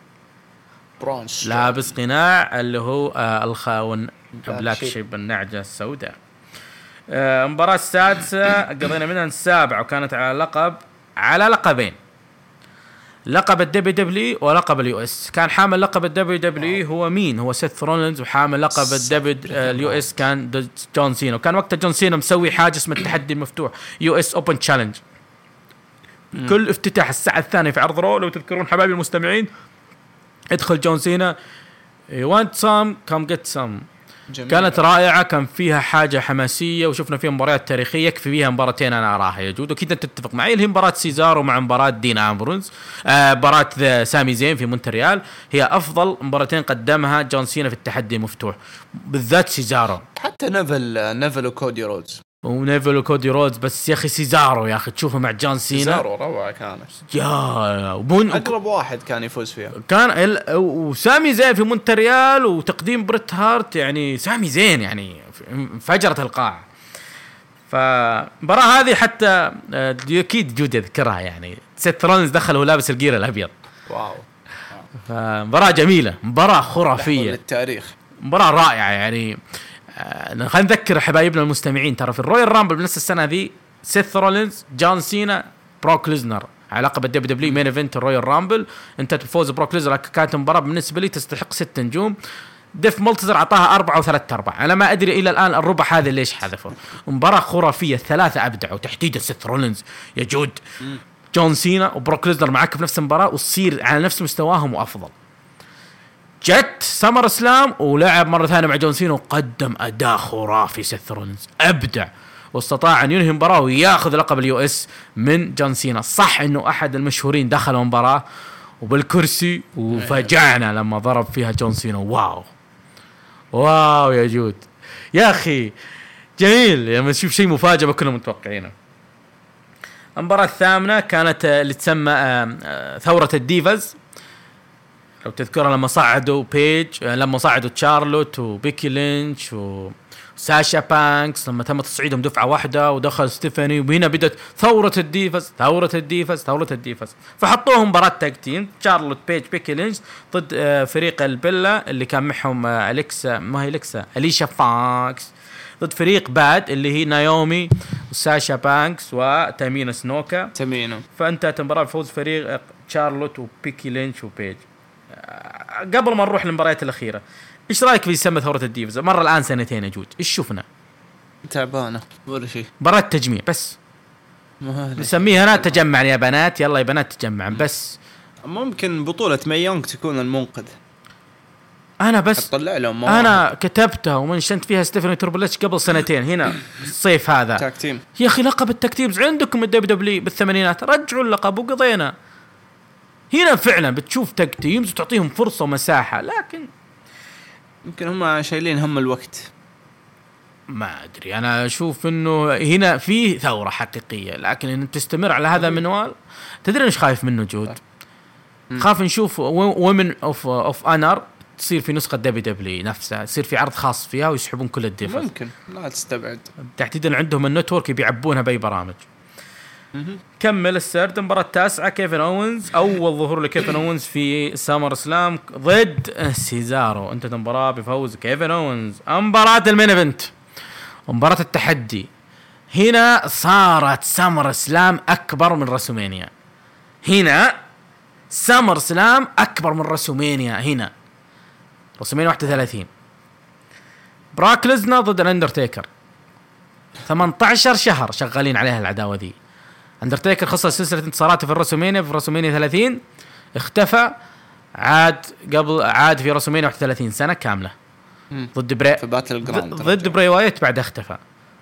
برونش لابس قناع اللي هو آه الخاون بلاك شيب النعجه السوداء. آه المباراه السادسه قضينا منها السابعه وكانت على لقب على لقبين، لقب الدبليو دبليو ولقب اليو اس. كان حامل لقب الدبليو دبليو هو مين؟ هو سيث رولينز، وحامل لقب الدبليو اليو اس كان جون سينا. وكان وقت جون سينا مسوي حاجه اسمه التحدي المفتوح يو اس اوبن تشالنج. كل افتتاح الساعه الثانيه في عرض رو، لو تذكرون حبايبي المستمعين، ادخل جون سينا you want some come get some. جميل. كانت رائعة، كان فيها حاجة حماسية وشفنا فيها مباريات تاريخية يكفي فيها مباراتين أنا أراها يا جود، وكذا تتفق معي اللي هي مباراة سيزارو مع مباراة دين أمبرونز، آه مباراة سامي زين في مونتريال، هي أفضل مباراتين قدمها جون سينا في التحدي المفتوح، بالذات سيزارو. حتى نيفل نيفل وكودي رودز ونيفل وكودي رودز، بس يا أخي سيزارو يا أخي تشوفه مع جون سينا، سيزارو روعة كانت، يا ومن أقرب واحد كان يفوز فيها كان ال... وسامي زين في مونتريال، وتقديم بريت هارت، يعني سامي زين يعني انفجرت القاعة. فمباراة هذه حتى أكيد جود يذكرها، يعني سيث رولينز دخل وهو لابس الجير الأبيض، واو. فمباراة جميلة، مباراة خرافية للتاريخ، مباراة رائعة. يعني آه خلينا نذكر حبايبنا المستمعين، ترى في الرويال رامبل بنفس السنة ذي سيث رولينز، جون سينا، بروك ليزنر على لقب الدبليو دبليو مين ايفنت الرويال رامبل. انت بفوز بروك ليزنر كانت مباراة بالنسبة لي تستحق ست نجوم. ديف مولتزر عطاها أربعة وثلاثة أرباع، أنا ما أدري إلى الآن الربع هذا ليش حذفه. مباراة خرافية، الثلاثة أبدعوا، تحديدا سيث رولينز يا جود، جون سينا وبروك ليزنر معك في نفس المباراة وتصير على نفس مستواهم وأفضل. جت سمر اسلام ولعب مرة ثانية مع جون سينا وقدم أداء خرافي، سيث رولينز أبدع واستطاع أن ينهي المباراة ويأخذ لقب اليو اس من جون سينا. صح إنه أحد المشهورين دخل المباراة وبالكرسي وفجعنا لما ضرب فيها جون سينا، واو واو يا جود يا أخي جميل لما تشوف شيء مفاجأة ما كنا متوقعينه. المباراة الثامنة كانت اللي تسمى ثورة الديفاز، لو تذكرها لما صعدوا بيج، لما صعدوا تشارلوت وبيكي لينش وساشا بانكس، لما تم تصعيدهم دفعة واحدة ودخل ستيفاني، وهنا بدت ثورة الديفاز ثورة الديفاز ثورة الديفاز. فحطوهم مباراة تاج تيم، تشارلوت بيج بيكي لينش ضد فريق البيلا اللي كان معهم أليكسا، ما هي أليكسا، أليشا فانكس، ضد فريق باد اللي هي نايومي وساشا بانكس وتامينا سنوكا تامينا. فانتهت المباراة بفوز فريق تشارلوت وبيكي لينش وبيج. قبل ما نروح للمباريات الأخيرة، إيش رأيك في يسمى ثورة الديفز؟ مرة الآن سنتين أجود، إيش شفنا؟ تعبانة ولا شيء، مباراة تجميع بس، نسميها أنا تجمع يا بنات، يلا يا بنات تجمع بس. ممكن بطولة مايونغ تكون المنقذ، أنا بس أطلع لهم أنا كتبتها ومنشنت فيها ستيفاني تربلتش قبل سنتين هنا الصيف هذا. تاكتيم يا أخي لقب التكتيمز عندكم الدبليو دبليو بالثمانينات، رجعوا اللقب وقضينا. هنا فعلا بتشوف تكتيمز وتعطيهم فرصة ومساحة، لكن يمكن هم شايلين هم الوقت، ما أدري. أنا أشوف إنه هنا في ثورة حقيقية، لكن إن تستمر على هذا المنوال تدري إيش خايف منه جود؟ خاف نشوف ومن أوف أوف أنر تصير في نسخة دبليو دبليو نفسها، تصير في عرض خاص فيها ويسحبون كل الدفع. ممكن لا تستبعد، تحديدا عندهم النتورك بيعبونها بأي برامج. كمل السرد. المباراة التاسعة كيفن أوينز، أول ظهور لكيفن أوينز في سامر سلام ضد سيزارو. انتهت المباراة بفوز كيفن أوينز. مباراة المين ايفنت، مباراة التحدي، هنا صارت سامر سلام أكبر من رسومينيا. هنا سامر سلام أكبر من رسومينيا. هنا رسومينيا واحد وثلاثين، براك ليزنر ضد الأندرتيكر، ثمانية عشر شهر شغالين عليها العداوة ذي. أندرتيكر خسر سلسلة انتصاراته في الرسومينيا، في رسومينيا ثلاثين اختفى، عاد قبل عاد في رسومينيا واحد وثلاثين سنة كاملة ضد بري في باتل جراوند، ضد بري وايت بعد اختفى.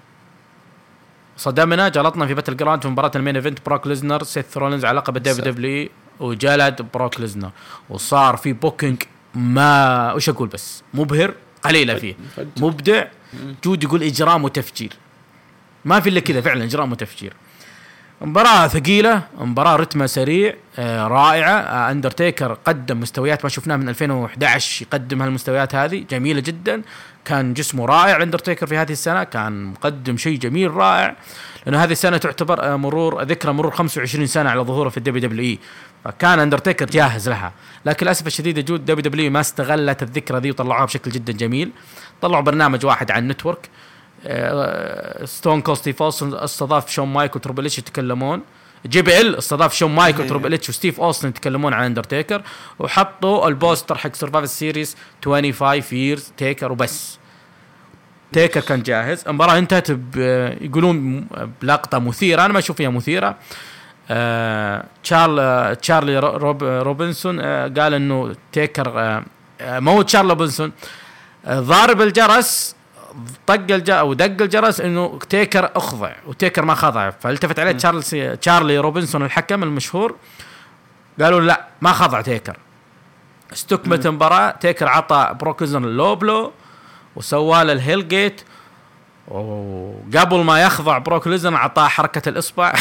صدمنا جلطنا في باتل جراوند في مباراة المين ايفنت، بروك ليزنر سيث رولينز على لقب الدبليو دبليو، وجلد بروك ليزنر، وصار في بوكينج ما وش أقول بس مبهر، قليلة فيه مبدع. جود يقول إجرام وتفجير، ما في إلا كذا فعلا إجرام وتفجير. مباراة ثقيلة، مباراة رتمها سريع، آه رائعة. آه أندرتيكر قدم مستويات ما شفناها من ألفين وإحدى عشر، يقدم هالمستويات هذه جميلة جدا. كان جسمه رائع أندرتيكر في هذه السنة، كان مقدم شيء جميل رائع، لأنه هذه السنة تعتبر آه مرور ذكرى مرور خمسة وعشرين سنة على ظهوره في الدبليو دبليو إي، فكان أندرتيكر جاهز لها. لكن للأسف الشديد جود دبليو دبليو إي ما استغلت الذكرى ذي وطلعوها بشكل جدا جميل. طلعوا برنامج واحد عن النتورك، ستون كول ستيف أوستن استضاف شون مايك وتربل إتش يتكلمون، جي بي ال استضاف شون مايك وتربل إتش وستيف أوستن يتكلمون عن اندرتيكر، وحطوا البوستر حق سرفايفر سيريز خمسة وعشرين ييرز تيكر وبس. تيكر كان جاهز. المباراة انتهت يقولون بلقطة مثيرة، انا ما اشوف فيها مثيرة. آه تشارل تشارلي روب روبنسون آه قال انه تيكر آه مو تشارلي روبنسون آه ضارب الجرس، طق الجرس او دق الجرس انه تيكر اخضع، وتيكر ما خضع. فالتفت عليه تشارلز تشارلي روبنسون الحكم المشهور، قالوا لا ما خضع تيكر. استكملت المباراة، تيكر عطى بروك ليزنر اللوبلو وسوى له الهيل جيت، وقبل ما يخضع بروك ليزنر عطاه حركة الإصبع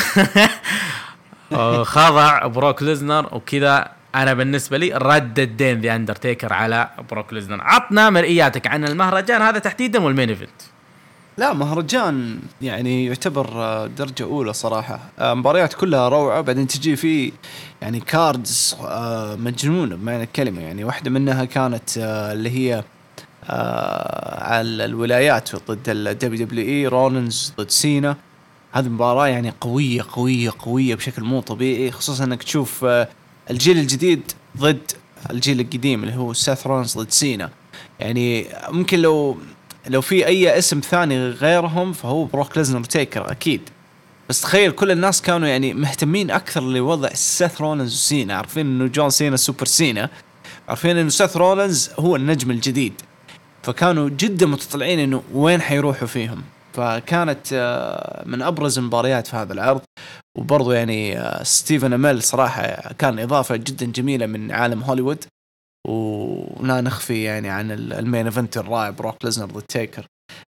خضع بروك ليزنر، وكذا أنا بالنسبة لي رد الدين ذا أندرتيكر على بروك ليزنر. عطنا مرئياتك عن المهرجان هذا تحديدا والمين إيفنت. لا مهرجان يعني يعتبر درجة أولى صراحة، مباريات كلها روعة، بعدين تجي فيه يعني كاردز مجنونة بمعنى الكلمة. يعني واحدة منها كانت اللي هي آه على الولايات ضد الدبليو دبليو اي، رولينز ضد سينا. هذه مباراة يعني قوية قوية قوية بشكل مو طبيعي، خصوصا انك تشوف آه الجيل الجديد ضد الجيل القديم اللي هو سيث رولينز ضد سينا. يعني ممكن لو لو في اي اسم ثاني غيرهم فهو بروك ليزنر تيكر اكيد، بس تخيل كل الناس كانوا يعني مهتمين اكثر لوضع سيث رولينز وسينا، عارفين انه جون سينا سوبر سينا، عارفين انه سيث رولينز هو النجم الجديد، فكانوا جدا متطلعين انه وين حيروحوا فيهم. فكانت من ابرز المباريات في هذا العرض. وبرضو يعني ستيفن اميل صراحة كان اضافة جدا جميلة من عالم هوليوود، ولا نخفي يعني عن المين ايفنت الرائع بروك ليزنر ضد تيكر.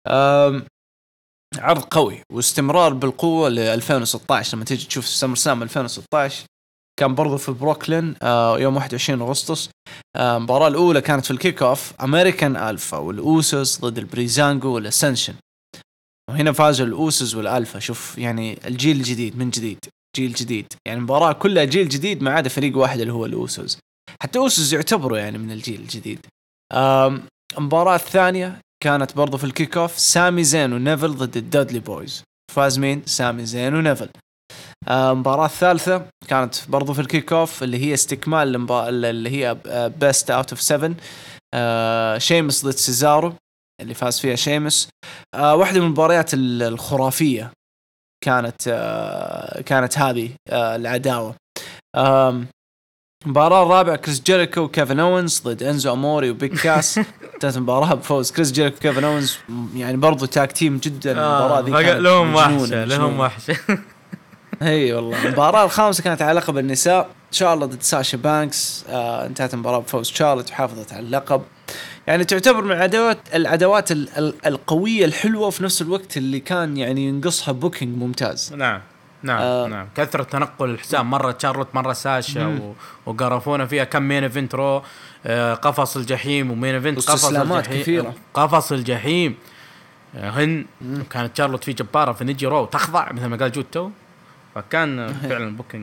عرض قوي واستمرار بالقوة ل ألفين وستة عشر. لما تيجي تشوف سمر سام ألفين وستة عشر كان برضو في بروكلين يوم واحد وعشرين أغسطس. المباراة الأولى كانت في الكيك أوف، أمريكان ألفا والأوسوس ضد البريزانجو والأسنشن، وهنا فازوا الأوسوس والألفا. شوف يعني الجيل الجديد من جديد، جيل جديد، يعني مباراة كلها جيل جديد ما عدا فريق واحد اللي هو الأوسوس. حتى أوسوس يعتبروا يعني من الجيل الجديد. المباراة الثانية كانت برضو في الكيك أوف، سامي زين ونيفل ضد الدادلي بويز. فاز مين؟ سامي زين ونيفل. المباراة الثالثة كانت برضو في الكيك أوف اللي هي استكمال اللي هي بيست أوت أوف سفن، شيمس ضد سيزارو اللي فاز فيها شيمس. واحدة من المباريات الخرافية كانت كانت هذه العداوة. المباراة الرابعة كريس جيريكو وكيفن أوينز ضد إنزو أموري وبيك كاس. كانت مباراة بفوز كريس جيريكو وكيفن أوينز، يعني برضو تاك تيم جدا. المباراة ذي كانت لهم وحشة لهم وحشة هي والله. المباراة الخامسة كانت على لقب النساء، شارلوت ضد ساشا بانكس. آه انتهت المباراة بفوز شارلوت وحافظت على اللقب. يعني تعتبر من العداوات العداوات ال ال القوية الحلوة وفي نفس الوقت اللي كان يعني ينقصها بوكينج ممتاز. نعم نعم آه نعم. كثرة تنقل الحسام، مرة شارلوت مرة ساشا، وقرفونا فيها كم مين ايفنت رو. آه قفص الجحيم ومين ايفنت قفص الجحيم كثيرة. قفص الجحيم هن مم. كانت شارلوت في جبارة في نيجي رو تخضع مثل ما قال جوتو، فكان فعلا بوكينج.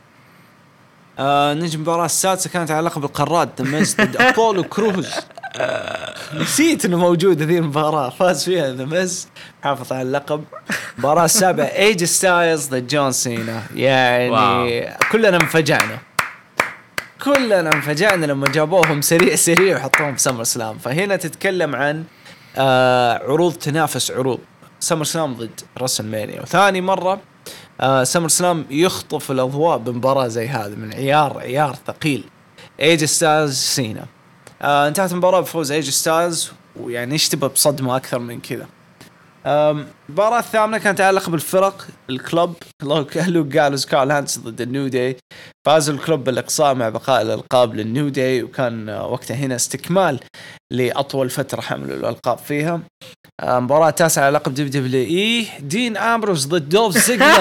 آه نجم المباراة السادسة كانت على لقب القارات، دمز ضد أبولو كروز. نسيت إنه موجود هذه المباراة، فاز فيها دمز حافظ على اللقب. المباراة السابعة ايج ستايلز ضد جون سينا. يعني واو. كلنا انفجعنا كلنا انفجعنا لما جابوهم سريع سريع وحطوهم في سمر سلام. فهنا تتكلم عن آه عروض تنافس عروض سمر سلام ضد راسل مانيا، وثاني مرة آه سمر سلام يخطف الأضواء بمباراة زي هذا من عيار عيار ثقيل. ايج ستايلز سينا. آه انتهت المباراة بفوز ايج ستايلز، ويعني اشتبه بصدمة أكثر من كذا. المباراة الثامنة كانت تعلق بالفرق الكلوب لو جالوس كارل هانس ضد النيو داي. فازوا الكلوب بالإقصاء مع بقاء الألقاب للنيو داي، وكان وقتها هنا استكمال لأطول فترة حملوا الألقاب فيها. مباراة تاسعة على لقب دبليو دبليو إي، دين أمبروز ضد دولف زيجلر.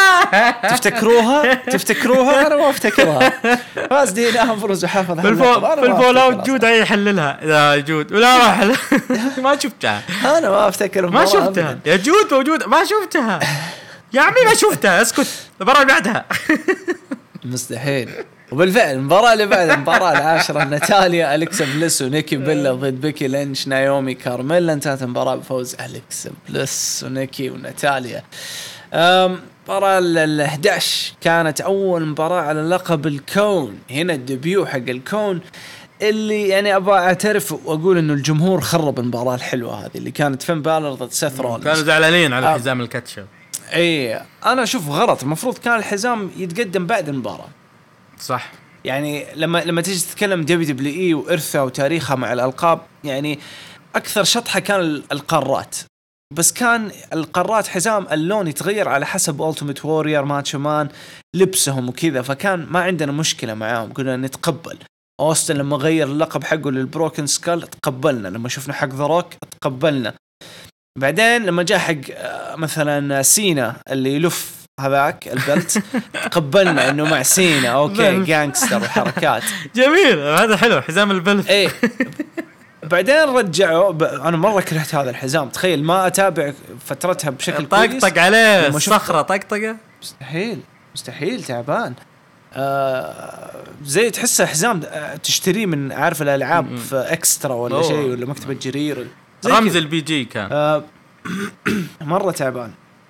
تفتكروها تفتكروها أنا ما أفتكرها. فاز دين أمبروز وحافظ في الفول أوت جود أي يحللها يا جود ولا راح ما شفتها أنا ما أفتكر ما شفتها يا جود موجود ما شفتها يا عمي ما شفتها اسكت المباراة اللي بعدها. مستحيل. وبالفعل المباراة اللي بعدها المباراة العاشرة ناتاليا أليكسا بليس ونيكي بيلا ضد بيكي لينش نايومي كارميلا. انتهت المباراة بفوز أليكسا بليس ونيكي وناتاليا. المباراة الأحد عشر كانت أول مباراة على لقب الكون، هنا الديبيو حق الكون اللي يعني أبغى أعترف وأقول إنه الجمهور خرب المباراة الحلوة هذه اللي كانت فين بالر ضد سيث رولينز. كانوا زعلانين على حزام الكاتشب. اي انا اشوف غلط، المفروض كان الحزام يتقدم بعد المباراة. صح. يعني لما لما تيجي تتكلم دبليو دبليو اي وارثها وتاريخها مع الالقاب، يعني اكثر شطحة كان القارات، بس كان القارات حزام اللون يتغير على حسب ألتيميت وورير ماتشو مان لبسهم وكذا، فكان ما عندنا مشكلة معاهم، قلنا نتقبل. أوستن لما غير اللقب حقه للبروكن سكال تقبلنا، لما شفنا حق ذا روك تقبلنا. بعدين لما جاء حق مثلا سينا اللي يلف هذاك البلت تقبلنا انه مع سينا اوكي جانكستر وحركات جميل، هذا حلو حزام البلت. ايه بعدين رجعوا ب... انا مره كرهت هذا الحزام، تخيل ما اتابع فترتها بشكل كويس، طقطق عليه صخره طقطقه، مستحيل مستحيل تعبان. آه زي تحسه حزام تشتريه من عارف الالعاب في اكسترا ولا شيء ولا مكتبه جرير، رمز البي جي كان آه مرة تعبان.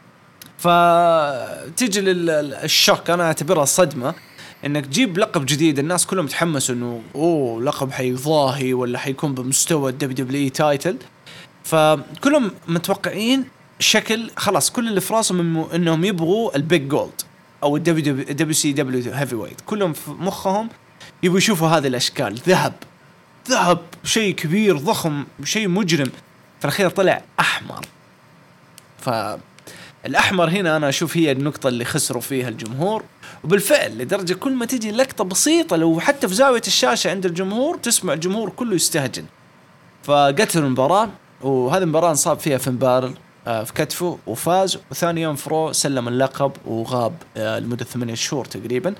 فتجي للشوك، أنا أعتبرها صدمة إنك تجيب لقب جديد، الناس كلهم متحمسوا إنه أوه لقب حيضاهي ولا حيكون بمستوى الدبليو دبليو إي تايتل، فكلهم متوقعين شكل خلاص كل اللي في راسهم إنهم يبغوا البيج جولد أو الدبليو دبليو سي دبليو هيفي ويت، كلهم في مخهم يبغوا يشوفوا هذه الأشكال، ذهب ذهب شيء كبير ضخم شيء مجرم، في الأخير طلع أحمر. فالأحمر هنا أنا أشوف هي النقطة اللي خسروا فيها الجمهور، وبالفعل لدرجة كل ما تيجي لقطة بسيطة لو حتى في زاوية الشاشة عند الجمهور تسمع الجمهور كله يستهجن. فقتلوا المباراة، وهذه المباراة انصاب فيها فين بالر في كتفه وفاز، وثاني يوم فرو سلم اللقب وغاب لمدة ثمانية شهور تقريبا.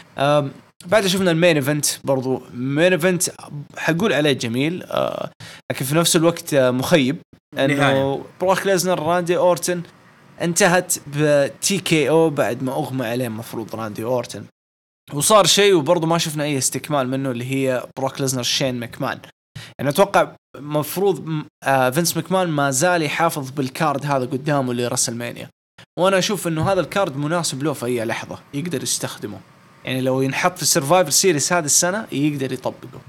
بعد شفنا المين ايفنت، برضو مين ايفنت حقول عليه جميل آه لكن في نفس الوقت آه مخيب، انه بروك ليزنر راندي اورتن انتهت بتي كي او بعد ما اغمى عليه مفروض راندي اورتن، وصار شيء وبرضو ما شفنا اي استكمال منه اللي هي بروك ليزنر شين مكمان. يعني اتوقع مفروض آه فينس مكمان ما زال يحافظ بالكارد هذا قدامه لرسلمانيا، وانا اشوف انه هذا الكارد مناسب له في اي لحظة يقدر يستخدمه، يعني لو ينحط في السرفايفر سيريس هذه السنة يقدر يطبقه.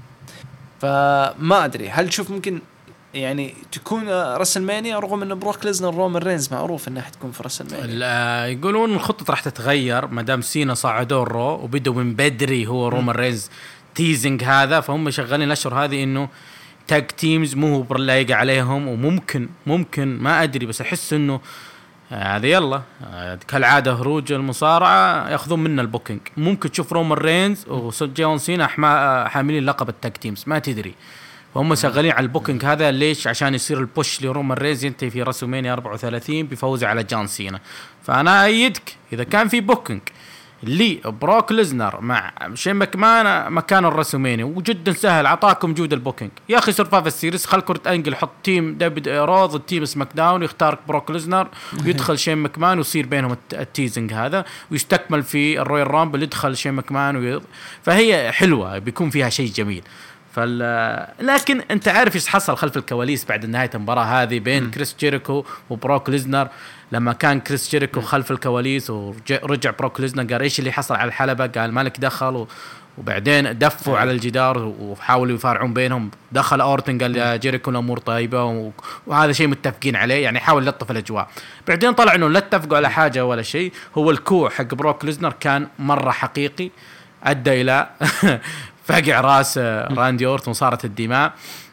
فما أدري هل تشوف ممكن يعني تكون رسلمانيا، رغم أن بروك ليزنر رومان رينز معروف أنها حتكون في رسلمانيا. يقولون الخطة راح تتغير مدام سينا صعدوا الرو وبدوا من بدري هو رومان رينز تيزنج هذا، فهم شغالين الأشهر هذه إنه تاج تيمز مو هو برلايق عليهم، وممكن ممكن ما أدري بس أحس إنه هذا يلا كالعادة هروج المصارعة ياخذون منا البوكينج، ممكن تشوف رومان رينز وجون سينا حاملين لقب التاج تيمز ما تدري، فهم شغالين على البوكينج هذا ليش؟ عشان يصير البوش لرومان رينز ينتهي في راسلمانيا أربعة وثلاثين بفوزه على جون سينا. فأنا أيدك إذا كان في بوكينج لي بروك ليزنر مع شين مكمان مكان الرسوميني وجدا سهل، عطاكم جود البوكينج يا اخي. سرفايف السيريس خل كرة انجل حط تيم ديفيد روز التيم سماك داون يختار بروك ليزنر ويدخل شين مكمان ويصير بينهم التيزنج هذا، ويستكمل في الرويال رامبل يدخل شين مكمان ويض... فهي حلوة بيكون فيها شيء جميل. فال لكن انت عارف ايش حصل خلف الكواليس بعد نهاية المباراة هذه بين م. كريس جيريكو وبروك ليزنر؟ لما كان كريس جيريكو خلف الكواليس ورجع بروك ليزنر قال ايش اللي حصل على الحلبة؟ قال مالك دخل و... وبعدين دفوا على الجدار وحاولوا يفارعون بينهم، دخل اورتن قال يا جيريكو الامور طيبة و... وهذا شيء متفقين عليه، يعني حاول يلطف الاجواء. بعدين طلع انه لا اتفقوا على حاجة ولا شيء، هو الكوع حق بروك ليزنر كان مرة حقيقي ادى الى فقع راس راندي اورتن وصارت الدماء.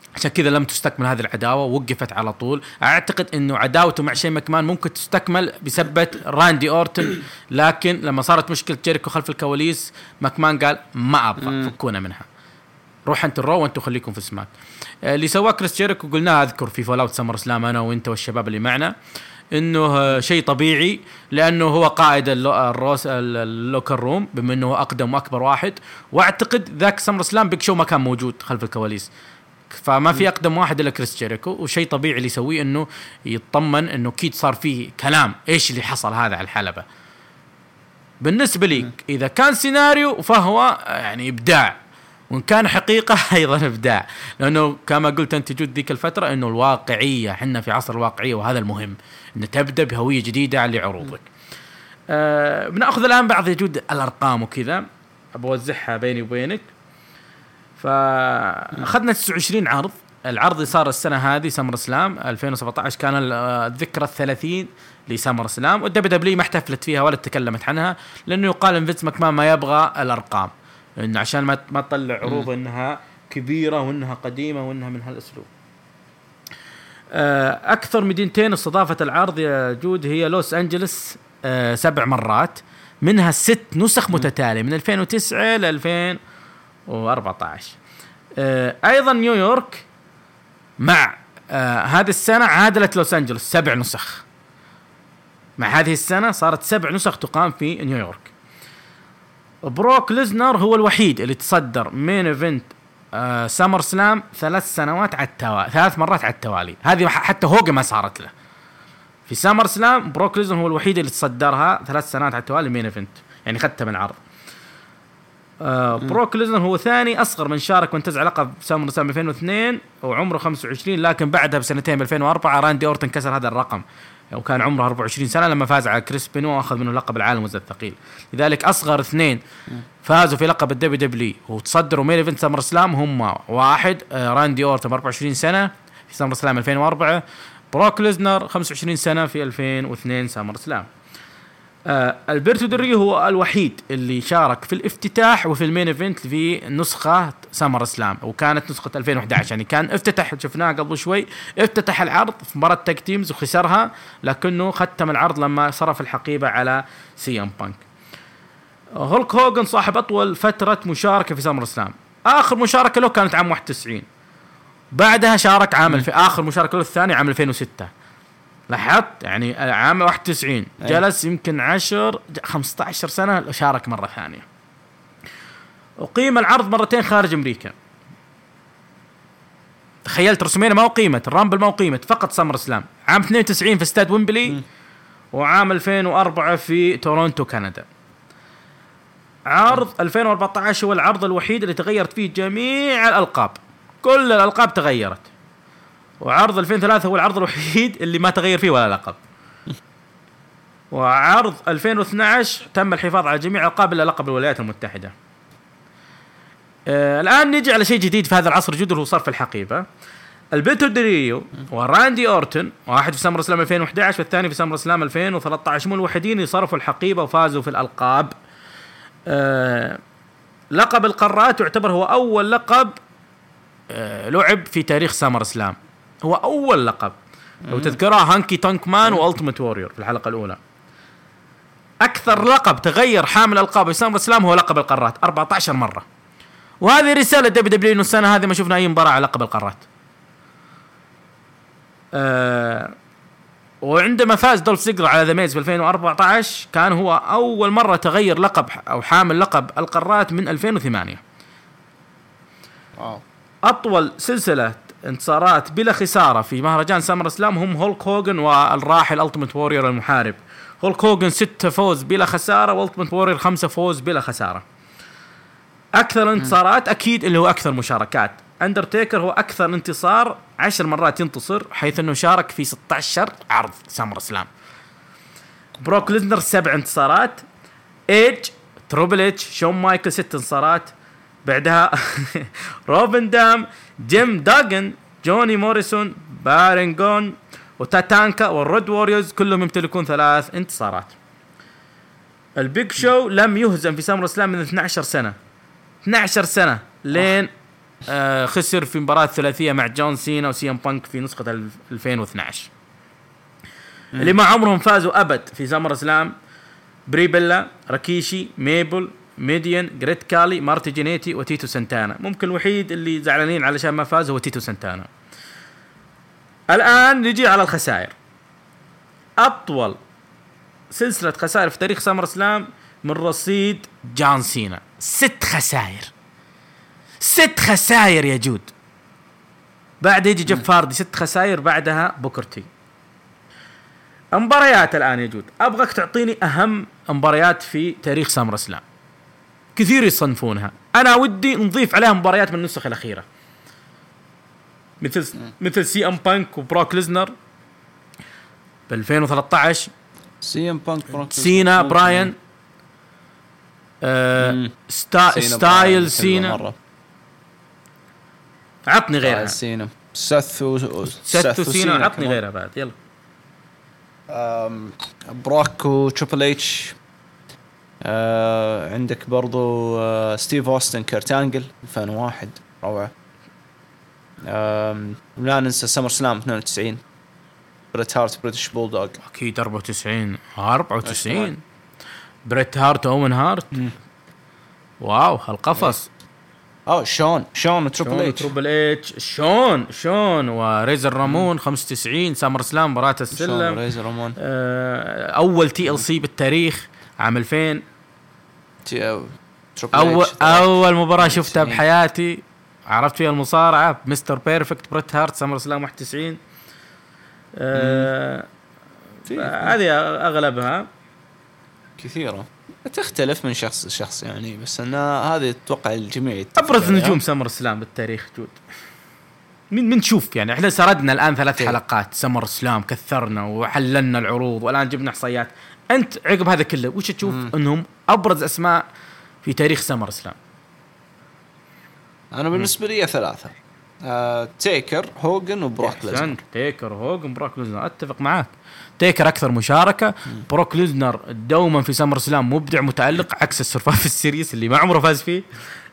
عشان كذا لم تستكمل هذه العداوة، وقفت على طول. أعتقد إنه عداوته مع شين ماكمان ممكن تستكمل بسبة راندي أورتن، لكن لما صارت مشكلة جيريكو خلف الكواليس ماكمان قال ما أبغى، فكونا منها، روح أنت الرو وأنتوا خليكم في سماك. اللي سواه كريس جيريكو قلناه أذكر في فول أوت سمر سلام أنا وأنت والشباب اللي معنا، إنه شيء طبيعي لأنه هو قائد الروس اللوكر روم بما إنه أقدم وأكبر واحد، وأعتقد ذاك سمر سلام بيك شو ما كان موجود خلف الكواليس، فما في أقدم واحد إلا كريس جيريكو، وشيء طبيعي اللي يسويه إنه يطمن إنه أكيد صار فيه كلام إيش اللي حصل هذا على الحلبة. بالنسبة لي إذا كان سيناريو فهو يعني إبداع، وإن كان حقيقة أيضا إبداع، لأنه كما قلت أنت جود ذيك الفترة إنه الواقعية، حنا في عصر الواقعية وهذا المهم، إن تبدأ بهوية جديدة على عروضك. أه بنأخذ الآن بعض جود الأرقام وكذا أبوزعها بيني وبينك. فأخذنا تسعة وعشرين عرض، العرض اللي صار السنة هذه سمر سلام ألفين وسبعة عشر كان الذكرى الثلاثين لسمر سلام، والدبليو دبليو ما احتفلت فيها ولا تكلمت عنها، لأنه يقال إن فينس ماكمان ما يبغى الأرقام، إنه عشان ما ما تطلع عروض إنها كبيرة وإنها قديمة وإنها من هالأسلوب. أكثر مدينتين استضافت العرض يا جود هي لوس أنجلس سبع مرات، منها ست نسخ متتالية من ألفين وتسعة ل ألفين وأربعة عشر. أيضا نيويورك مع هذه السنة عادلت لوس أنجلس سبع نسخ، مع هذه السنة صارت سبع نسخ تقام في نيويورك. بروك ليزنر هو الوحيد اللي تصدر مين إيفنت آه سامر سلام ثلاث سنوات على التوالي، ثلاث مرات على التوالي، هذه حتى هوجا ما صارت له في سامر سلام. بروك ليزنر هو الوحيد اللي تصدرها ثلاث سنوات على التوالي مين إيفنت، يعني خدتها من عرض. آه بروك ليزنر هو ثاني أصغر من شارك وانتزع لقب سامر سلام ألفين واثنين وعمره خمسة وعشرين، لكن بعدها بسنتين ألفين وأربعة راندي أورتن كسر هذا الرقم وكان عمره أربعة وعشرين سنة لما فاز على كريس بينو وأخذ منه لقب العالم وزن الثقيل. لذلك أصغر اثنين فازوا في لقب الدبليو دبليو وتصدروا مين إيفنت سمر سلام هم واحد راندي أورتن أربعة وعشرين سنة في سمر سلام ألفين وأربعة، بروك ليزنر خمسة وعشرين سنة في ألفين واثنين سمر سلام. آه البرتو دريو هو الوحيد اللي شارك في الافتتاح وفي المين إيفنت في نسخة سمر سلام، وكانت نسخة ألفين وأحد عشر، يعني كان افتتح شفناه قبل شوي، افتتح العرض في مباراة تاج تيمز وخسرها، لكنه ختم العرض لما صرف الحقيبة على سي ام بانك. هولك هوغن صاحب أطول فترة مشاركة في سمر سلام، آخر مشاركة له كانت عام واحد وتسعين، بعدها شارك عام في آخر مشاركة له الثاني عام ألفين وستة. لاحظت يعني عام واحد وتسعين جلس يمكن عشر خمسة عشر سنة شارك مرة ثانية. وقيم العرض مرتين خارج أمريكا، تخيلت رسمين ما قيمت الرامبل ما قيمت، فقط سمر سلام عام اثنين وتسعين في استاد ويمبلي وعام ألفين وأربعة في تورونتو كندا. عرض ألفين وأربعة عشر هو العرض الوحيد اللي تغيرت فيه جميع الألقاب، كل الألقاب تغيرت، وعرض ألفين وثلاثة هو العرض الوحيد اللي ما تغير فيه ولا لقب. وعرض ألفين واثني عشر تم الحفاظ على جميع الألقاب إلا لقب الولايات المتحدة. آه الآن نجي على شيء جديد في هذا العصر الجديد اللي هو صار في الحقيبة. البيتو دريو وراندي أورتن، واحد في سمر سلام ألفين وأحد عشر والثاني في سمر سلام ألفين وثلاثة عشر، هم الوحيدين اللي صرفوا الحقيبة وفازوا في الألقاب. آه لقب القارات يعتبر هو أول لقب آه لعب في تاريخ سمر سلام، هو أول لقب. لو تذكرها هانكي تانك مان وألتيميت وورير في الحلقة الأولى. أكثر لقب تغير حامل ألقاب في سمر سلام هو لقب القارات أربعة عشر مرة، وهذه رسالة دبليو دبليو إنه السنة هذه ما شفنا أي مباراة على لقب القارات. أه وعندما فاز دولف زيجلر على ذا ميز في ألفين وأربعة عشر كان هو أول مرة تغير لقب أو حامل لقب القارات من ألفين وثمانية. أطول سلسلة انتصارات بلا خسارة في مهرجان سمر سلام هم هولك هوغن والراحل ألتيميت وورير المحارب. هولك هوغن ستة فوز بلا خسارة والألتيميت وورير خمسة فوز بلا خسارة. أكثر انتصارات أكيد اللي هو أكثر مشاركات، أندرتيكر هو أكثر انتصار عشر مرات ينتصر، حيث أنه شارك في ستة عشر عرض سمر سلام. بروك ليزنر سبع انتصارات، إيج تروبل إتش شون مايكل ست انتصارات، بعدها روبن دام جيم داغن جوني موريسون بارينغون وتاتانكا والرود ووريوز كلهم يمتلكون ثلاث انتصارات. البيج شو لم يهزم في سمر سلام من اثنتي عشرة سنة، اثنتي عشرة سنة لين آه خسر في مباراة ثلاثية مع جون سينا وسي ام بانك في نسخة ألفين واثناشر. اللي ما عمرهم فازوا أبد في سمر سلام بريبيلا، راكيشي، ميبل، ميديان، جريت كالي، مارتي جينيتي وتيتو سانتانا. ممكن الوحيد اللي زعلانين علشان ما فاز هو تيتو سانتانا. الآن نجي على الخسائر. أطول سلسلة خسائر في تاريخ سمر سلام من رصيد جون سينا، ست خسائر. ست خسائر يا جود. بعد يجي جيف هاردي ست خسائر، بعدها بوكرتي. مباريات الآن يا جود، أبغاك تعطيني أهم مباريات في تاريخ سمر سلام. كثير يصنفونها، أنا ودي نضيف عليها مباريات من النسخة الأخيرة، مثل مثل سي ام بانك وبروك ليزنر ب ألفين وثلاثة عشر، سي ام بانك بروك سينا براين، آه ستا سينا ستايل سينا. مرة. عطني غيرها. سينا سث و سث وسينا، عطني غيرها بعد يلا. بروك وتريبل اتش. آه عندك برضو آه ستيف أوستن كيرتانجل ألفين وواحد روعة. لا ننسى سمر سلام اثنين وتسعين بريت هارت بريتش بولدوغ. اكيد أربعة وتسعين أربعة وتسعين بريت هارت اومن هارت. مم. واو هالقفص. اه شون شون وتريبل اتش تريبل اتش شون شون وريزر رامون. خمسة وتسعين سمر سلام مباراة السلم. ريزر رامون آه اول تي ال سي بالتاريخ عام ألفين. تي أو اول اول مباراة شفتها بحياتي عرفت فيها المصارعة. مستر بيرفكت بريت هارت سمر سلام واحد وتسعين. آه هذه اغلبها كثيرة تختلف من شخص لشخص يعني، بس أن هذه أتوقع الجميع. أبرز نجوم سمر سلام بالتاريخ جود من من تشوف يعني. إحنا سردنا الآن ثلاث طيب. حلقات سمر سلام، كثرنا وحللنا العروض والآن جبنا إحصائيات. أنت عقب هذا كله وش تشوف مم. أنهم أبرز أسماء في تاريخ سمر سلام؟ أنا بالنسبة لي ثلاثة. آه، تيكر، هوغن وبروك ليزنر. تيكر هوغن بروك ليزنر، أتفق معاك. تيكر أكثر مشاركة. مم. بروك ليزنر دوما في سمر سلام مبدع متألق عكس السرفاف السيريس اللي ما عمره فاز فيه.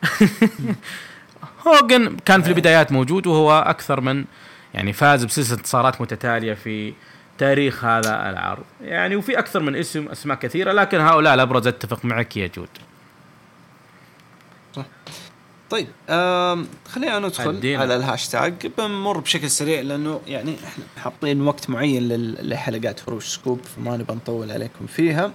هوغن كان في البدايات موجود وهو أكثر من يعني فاز بسلسلة انتصارات متتالية في تاريخ هذا العرض يعني. وفي أكثر من اسم أسماء كثيرة، لكن هؤلاء الأبرز. أتفق معك يا جود. طيب خلينا ندخل الدين. على الهاشتاج بنمر بشكل سريع لأنه يعني احنا حاطين وقت معين لحلقات فروش سكوب فما نبغى نطول عليكم فيها.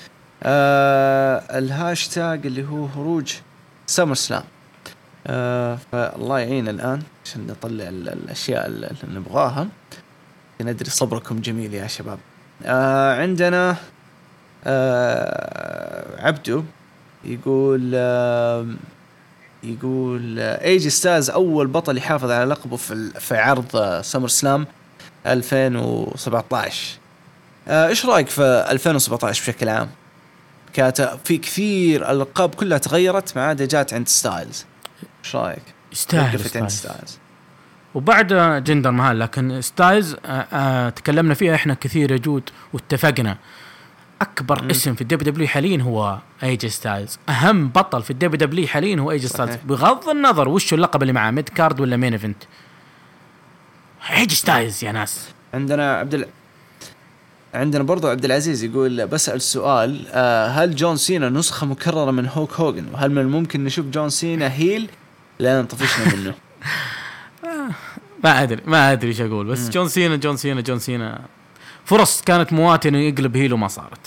آه الهاشتاج اللي هو هروج سمر سلام. آه فالله يعين الآن عشان نطلع الأشياء اللي نبغاها. ندري صبركم جميل يا شباب. آه عندنا آه عبدو يقول آه يقول ايجي ستايلز اول بطل يحافظ على لقبه في في عرض سمر سلام ألفين وسبعة عشر. ايش رايك في ألفين وسبعة عشر بشكل عام؟ كانت في كثير الالقاب كلها تغيرت ما عدا جات عند ستايلز. ايش رايك؟ ستايلز وبعد جندر مهال، لكن ستايلز آآ آآ تكلمنا فيها احنا كثير يا جود واتفقنا أكبر م. اسم في الدبليو دبليو حاليا هو ايجي ستايلز. أهم بطل في الدبليو دبليو حاليا هو ايجي ستايلز بغض النظر وش اللقب اللي معاه، ميد كارد ولا مين ايفنت. ايجي ستايلز يا ناس. عندنا عبد ال... عندنا برضو عبد العزيز يقول بسأل سؤال، آه هل جون سينا نسخة مكررة من هوك هوغن؟ وهل من الممكن نشوف جون سينا هيل؟ لا نطفشنا منه. ما أدري ما أدري إيش أقول، بس م. جون سينا جون سينا جون سينا فرص كانت مواتي إنه يقلب هيل وما صارت.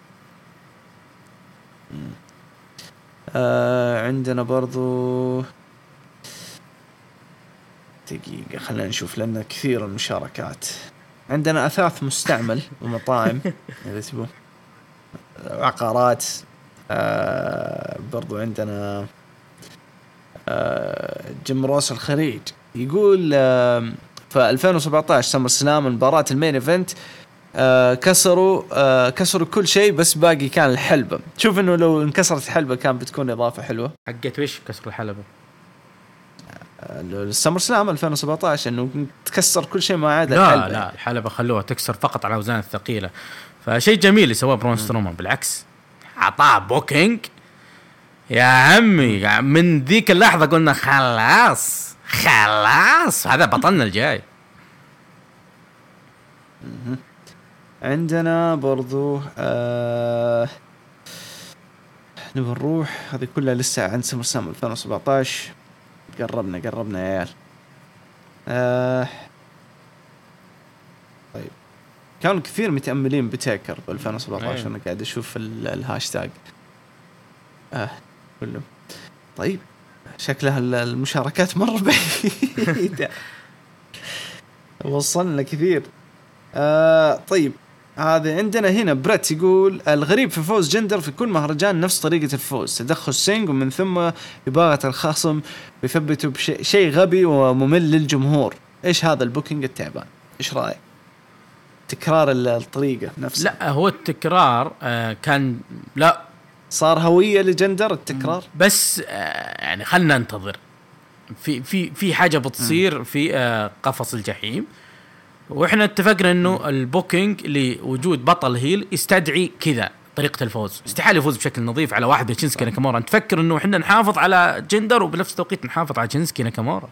آه عندنا برضو دقيقة خلينا نشوف لنا كثير المشاركات. عندنا أثاث مستعمل ومطاعم إذا تبون عقارات. آه برضو عندنا آه جيم روس الخليج يقول آه في ألفين وسبعة عشر سمر سلام مباراة المين ايفنت آه كسروا آه كسروا كل شيء بس باقي كان الحلبة. تشوف انه لو انكسرت الحلبة كان بتكون اضافة حلوة. حقت وش كسر الحلبة؟ آه السمر سلام ألفين وسبعة عشر انه تكسر كل شيء ما عدا لا الحلبة. لا الحلبة خلوها تكسر فقط على اوزان الثقيلة، فشيء جميل اللي سواه برون سترومان. بالعكس عطاه بوكينج يا عمي من ذيك اللحظة قلنا خلاص خلاص هذا بطلنا الجاي. عندنا برضو آه نبغى نروح هذه كلها لسه عن سمر سلام ألفين وسبعة عشر. قربنا قربنا يا عيال. آه طيب كانوا كثير متأملين بتيكر ب ألفين وسبعة عشر. أنا قاعد أشوف الهاشتاج آه كله. طيب شكلها المشاركات مرة بعيدة. وصلنا كثير. آه طيب هذا عندنا هنا بريت يقول الغريب في فوز جندر في كل مهرجان نفس طريقة الفوز، تدخل سينج ومن ثم إباغة الخصم ويثبتوا بشيء شيء غبي وممل للجمهور. إيش هذا البوكينج التعبان؟ إيش رأيك؟ تكرار الطريقة نفسها. لا هو التكرار آه كان لا صار هوية لجندر التكرار. بس آه يعني خلنا ننتظر في في في حاجة بتصير في آه قفص الجحيم، واحنا اتفقنا انه البوكينج لوجود بطل هيل يستدعي كذا طريقة الفوز. استحالة يفوز بشكل نظيف على واحد شينسكي ناكامورا. نتفكر انه احنا نحافظ على جندر وبنفس التوقيت نحافظ على شينسكي ناكامورا.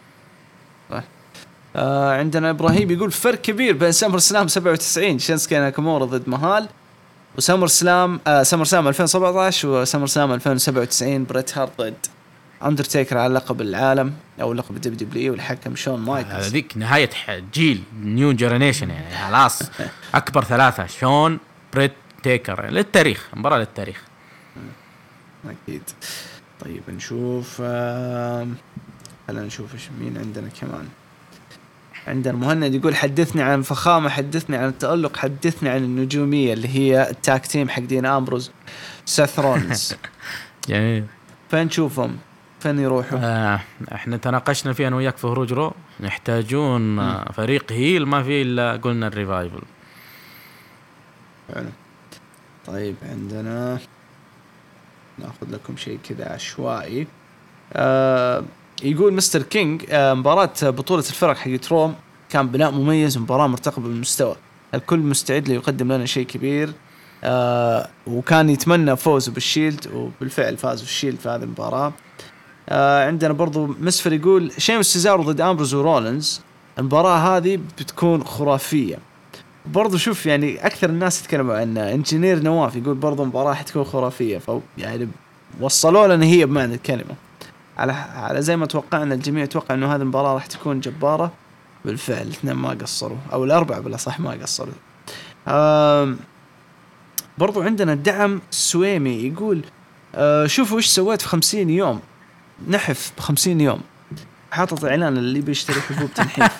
آه عندنا ابراهيم يقول فرق كبير بين سمر سلام سبعة وتسعين شينسكي ناكامورا ضد مهال، وسمر سلام آه سمر سلام ألفين وسبعة عشر وسمر سلام ألفين وسبعة وتسعين بريت هارت ضد أندرتيكر على لقب العالم أو لقب الدبليو دبليو إي والحكم شون مايكلز. هذيك نهاية جيل نيو جيرينيشن يعني خلاص. أكبر ثلاثة شون بريت تيكر للتاريخ، مباراة للتاريخ أكيد. طيب نشوف آه خلينا نشوف إيش مين عندنا كمان. عندنا مهند يقول حدثني عن فخامة، حدثني عن التألق، حدثني عن النجومية اللي هي التاك تيم حق دين أمبروز سيث رولينز. جميل. فين نشوفهم؟ فين يروحوا؟ آه احنا تناقشنا فيه انا وياك في هروج رو، يحتاجون آه فريق هيل ما فيه الا قلنا الريفايفل. حلو. طيب عندنا ناخذ لكم شيء كذا عشوائي. آه يقول مستر كينج آه مباراة بطولة الفرق حق روم كان بناء مميز ومباراة مرتقبة بالمستوى، الكل مستعد ليقدم لنا شيء كبير. آه وكان يتمنى فوزه بالشيلد وبالفعل فازوا بالشيلد في هذه المباراة. آه عندنا برضو مسفر يقول شيمس سيزارو ضد أمبروز ورولينز، المباراة هذه بتكون خرافية. برضو شوف يعني أكثر الناس يتكلموا عنها. إنجينير نواف يقول برضو مباراة حتكون خرافية، ف يعني وصلوا لنا هي بمعنى الكلمة. على على زي ما توقعنا الجميع توقع إنه هذه المباراة راح تكون جبارة. بالفعل الاثنين ما قصروا، أو الأربعة بلا صح ما قصروا. آه برضو عندنا الدعم السويمي يقول آه شوفوا إيش سويت في خمسين يوم، نحف بخمسين يوم، حاطط إعلان اللي بيشتري حبوب تنحيف.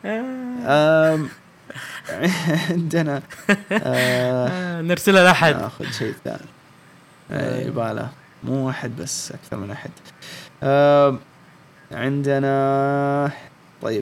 عندنا آه نرسلها لأحد، ناخذ شيء ثاني. أي يباله مو واحد بس أكثر من أحد. آه عندنا طيب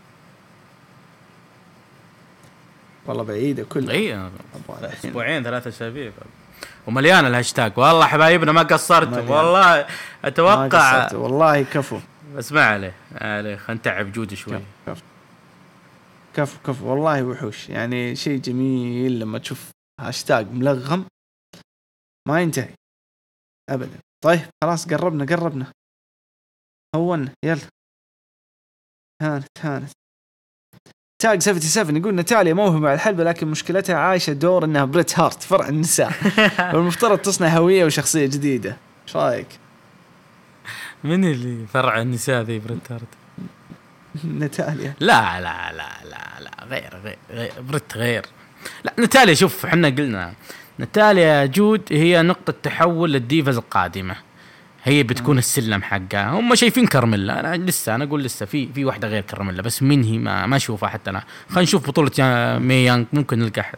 والله بعيدة كلها. اي اسبوعين ثلاثة اسابيع ومليان الهاشتاج. والله حبايبنا ما قصرتم والله اتوقع والله كفو. بس ما عليه عليه خلينا نتعب جودي شوي. كفو كفو كفو والله وحوش. يعني شيء جميل لما تشوف هاشتاج ملغم ما ينتهي ابدا. طيب خلاص قربنا قربنا هون يلا. هانت هانت تاج سبعة وسبعين يقول ناتاليا موهبة على الحلبة لكن مشكلتها عايشة دور انها بريت هارت فرع النساء والمفترض تصنع هوية وشخصية جديدة. ايش رايك؟ من اللي فرع النساء ذي بريت هارت؟ ناتاليا. لا لا لا لا لا غير غير, غير بريت غير. لا ناتاليا شوف احنا قلنا ناتاليا جود هي نقطة تحول للديفاز القادمة، هي بتكون السلم حقها. هم شايفين كارميلا، انا لسه انا اقول لسه في في واحدة غير كارميلا بس من هي ما ما اشوفها حتى انا. خلينا نشوف بطولة مي يانغ ممكن نلقى احد.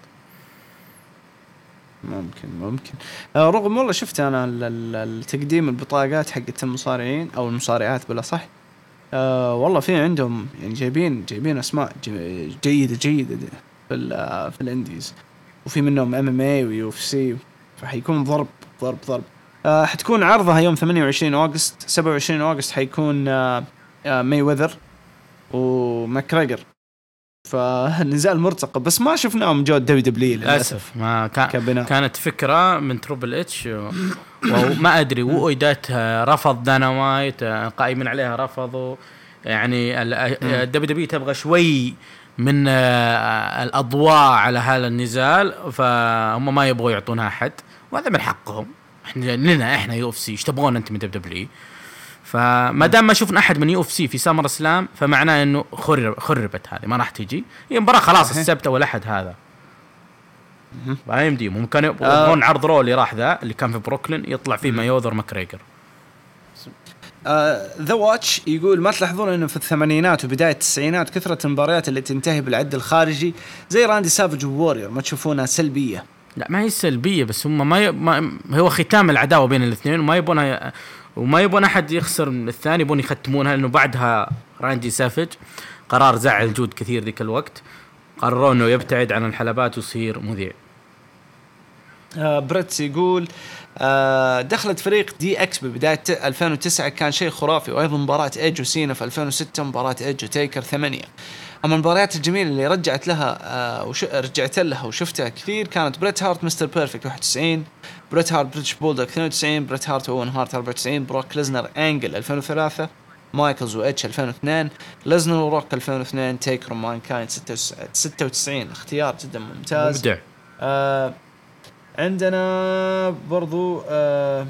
ممكن ممكن آه رغم والله شفت انا التقديم البطاقات حقت المصارعين او المصارعات بلا صح. آه والله في عندهم يعني جايبين جايبين اسماء جيدة جيدة في في الانديز، وفي منهم ام ام اي ويو اف سي، فحيكون ضرب ضرب ضرب. آه حتكون عرضها يوم ثمانية وعشرين أغسطس. سبعة وعشرين أغسطس حيكون آه آه ماي ويذر وماكريغر، فالنزال مرتقب بس ما شفناهم جود دبليو دبليو للاسف. ما كان كبناء. كانت فكره من تروبل اتش وما ادري وايدات رفض داينامايت قائمين عليها رفضوا. يعني الدبليو دبليو تبغى شوي من الاضواء على هذا النزال، فهم ما يبغوا يعطونها احد، وهذا من حقهم. احنا لنا احنا يو اف سي، ايش تبغون انت من دبليو دبليو؟ فما دام ما شفنا احد من يو اف سي في سامر سلام فمعناه انه خرب خربت هذه، ما راح تجي هي مباراه خلاص السبت او الاحد هذا. ما يمدي ممكن يبغون عرض رو اللي راح ذا اللي كان في بروكلين يطلع فيه مايوذر ماكريجر. ذا واتش يقول ما تلاحظون انه في الثمانينات وبدايه التسعينات كثره المباريات اللي تنتهي بالعد الخارجي زي راندي سافج وورير ما تشوفونها سلبيه؟ لا ما هي سلبيه، بس هم ما, ي... ما هو ختام العداوه بين الاثنين وما يبونها وما يبون احد يخسر من الثاني، يبون يختمونها لانه بعدها راندي سافج قرار زعل جود كثير ذيك الوقت، قرروا انه يبتعد عن الحلبات ويصير مذيع. آه بريتس يقول آه دخلت فريق دي اكس ببدايه ألفين وتسعة كان شيء خرافي، وايضا مباراه ايج وسينا في ألفين وستة، مباراه ايج وتيكر ثمانية. اما المباريات الجميله اللي رجعت لها آه وش رجعت لها وشفتها كثير كانت بريت هارت مستر بيرفكت واحد وتسعين، بريت هارت بريتش بولدوغ اثنين وتسعين، بريت هارت وون هارت أربعة وتسعين، بروك ليزنر انجل ألفين وثلاثة، مايكلز واتش ألفين واثنين، ليزنر وروك ألفين واثنين، تيكر ومان كاين ستة وتسعين. اختيار جدا ممتاز مبدع. آه عندنا برضو آه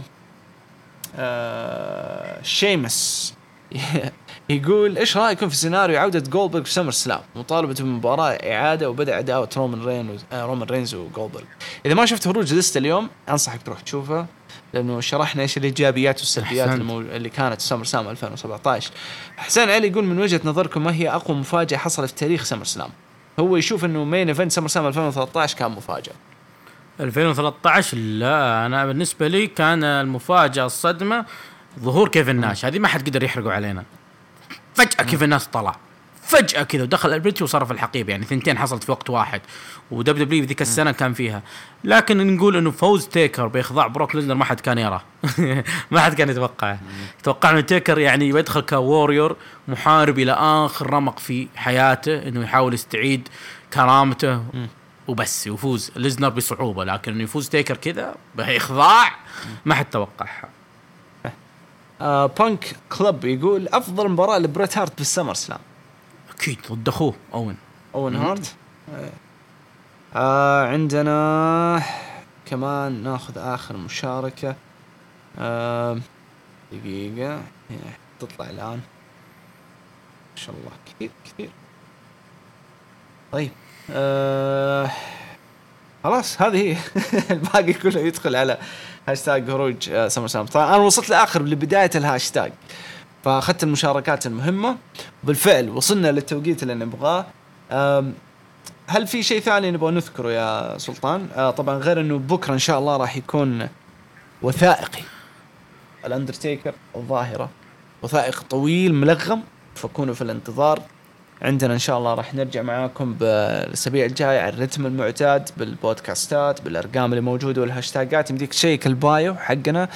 آه شيمس يقول ايش رايكم في سيناريو عوده جولدبرغ في سمر سلام مطالبه بمباراه اعاده وبدا عداوه رومان رين آه رومان رينز وجولدبرغ؟ اذا ما شفت هروج لسه اليوم انصحك تروح تشوفه، لانه شرحنا ايش الايجابيات والسلبيات المو... اللي كانت سمر سلام ألفين وسبعطعش. حسين علي يقول من وجهه نظركم ما هي اقوى مفاجاه حصلت في تاريخ سمر سلام؟ هو يشوف انه مين ايفنت سمر سلام ألفين وثلاثطعش كان مفاجاه. ألفين وثلاثطعش لا، انا بالنسبه لي كان المفاجاه الصدمه ظهور كيفن ناش، هذه ما حد قدر يحرقوا علينا. فجاه كيفن ناش طلع فجاه كذا ودخل البريتش وصرف الحقيبه، يعني ثنتين حصلت في وقت واحد، ودبليو دبليو ذيك السنه كان فيها. لكن نقول انه فوز تيكر باخضاع بروك ليزنر ما حد كان يراه ما حد كان يتوقعه. توقعنا تيكر يعني يدخل كواريور محارب الى اخر رمق في حياته، انه يحاول يستعيد كرامته وبس ويفوز ليزنر بصعوبه، لكن انه يفوز تيكر كذا باخضاع ما حد توقعها. آه بانك كلب يقول افضل مباراه لبريت هارت بالسمر سلام. اكيد ضد اخوه اوين اوين هارت. آه عندنا كمان ناخذ اخر مشاركه. آه دقيقه تطلع الان ما شاء الله كثير كثير. طيب آه خلاص هذه هي الباقي كله يدخل على هاشتاج هروج آه سمر سلام. طبعا انا وصلت لاخر لبدايه الهاشتاج فاخذت المشاركات المهمه، بالفعل وصلنا للتوقيت اللي نبغاه. هل في شيء ثاني نبغى نذكره يا سلطان؟ آه طبعا غير انه بكره ان شاء الله راح يكون وثائقي الاندرتيكر الظاهره، وثائق طويل ملغم، فكونوا في الانتظار. عندنا ان شاء الله راح نرجع معاكم بالاسابيع الجايه على الرتم المعتاد بالبودكاستات بالارقام اللي موجوده والهاشتاجات. يمديك تشيك البايو حقنا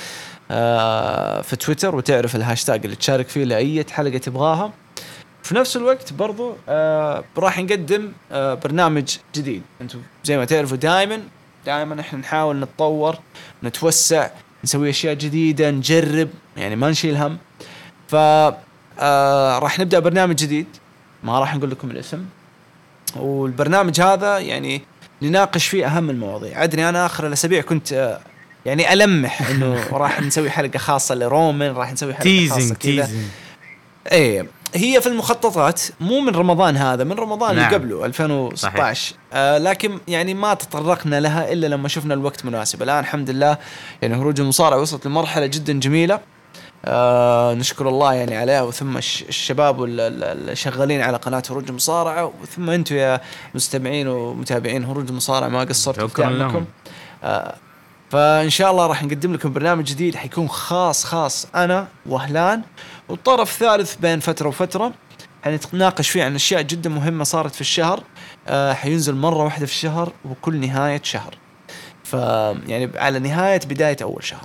آه في تويتر وتعرف الهاشتاج اللي تشارك فيه لاي حلقه تبغاها. في نفس الوقت برضو آه راح نقدم آه برنامج جديد. انتم زي ما تعرفوا دائما دائما احنا نحاول نتطور نتوسع نسوي اشياء جديده نجرب، يعني ما نشيل هم. ف آه راح نبدا برنامج جديد ما راح نقول لكم الاسم، والبرنامج هذا يعني نناقش فيه اهم المواضيع. ادري انا اخر الاسابيع كنت آه يعني ألمح إنه راح نسوي حلقة خاصة لرومان، راح نسوي حلقة خاصة كذا. إيه هي في المخططات مو من رمضان هذا، من رمضان نعم. اللي قبله ألفين وستاشر آه لكن يعني ما تطرقنا لها إلا لما شفنا الوقت مناسب. الآن الحمد لله يعني هروج المصارعة وصلت لمرحلة جدا جميلة آه نشكر الله يعني عليها، وثم الشباب واللي شغالين على قناة هروج المصارعة، وثم أنتم يا مستمعين ومتابعين هروج المصارعة ما قصرتوا في دعمكم. آه فإن شاء الله راح نقدم لكم برنامج جديد حيكون خاص خاص أنا وهلان، والطرف ثالث بين فترة وفترة حنتناقش فيه عن أشياء جدا مهمة صارت في الشهر. آه حينزل مرة واحدة في الشهر وكل نهاية شهر، فيعني على نهاية بداية أول شهر.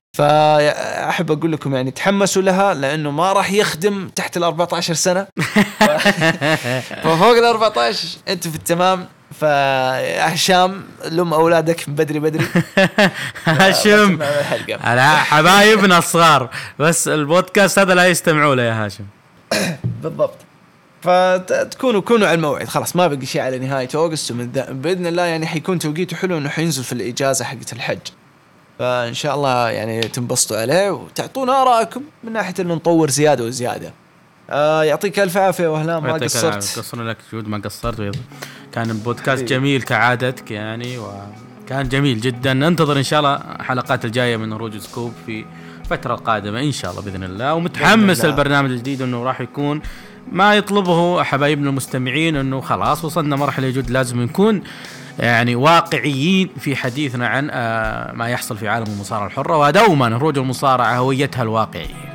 فأحب أقول لكم يعني تحمسوا لها، لأنه ما راح يخدم تحت الأربعة عشر سنة ففوق الأربعة عشر أنتوا في التمام. فهشام لم أولادك بدري بدري. هاشم حبايبنا الصغار، بس البودكاست هذا لا يستمعوا له يا هاشم. بالضبط. فتكونوا كونوا على الموعد، خلاص ما بقي شيء على نهاية أغسطس بإذن الله، يعني حيكون توقيته حلو إنه حينزل في الإجازة حقت الحج، فإن شاء الله يعني تنبسطوا عليه وتعطونا آراءكم من ناحية إنه نطور زيادة وزيادة. آه يعطيك ألف عافية وهلا ما قصرت. قصرنا لك جود ما قصرت، كان بودكاست جميل كعادتك يعني، وكان جميل جدا. ننتظر إن شاء الله الحلقات الجاية من هروج سكوب في فترة قادمة إن شاء الله بإذن الله، ومتحمس البرنامج الجديد إنه راح يكون ما يطلبه حبايبنا المستمعين، إنه خلاص وصلنا مرحلة يجود لازم نكون يعني واقعيين في حديثنا عن ما يحصل في عالم المصارعة الحرة، ودوما هروج المصارعة هويتها الواقعية.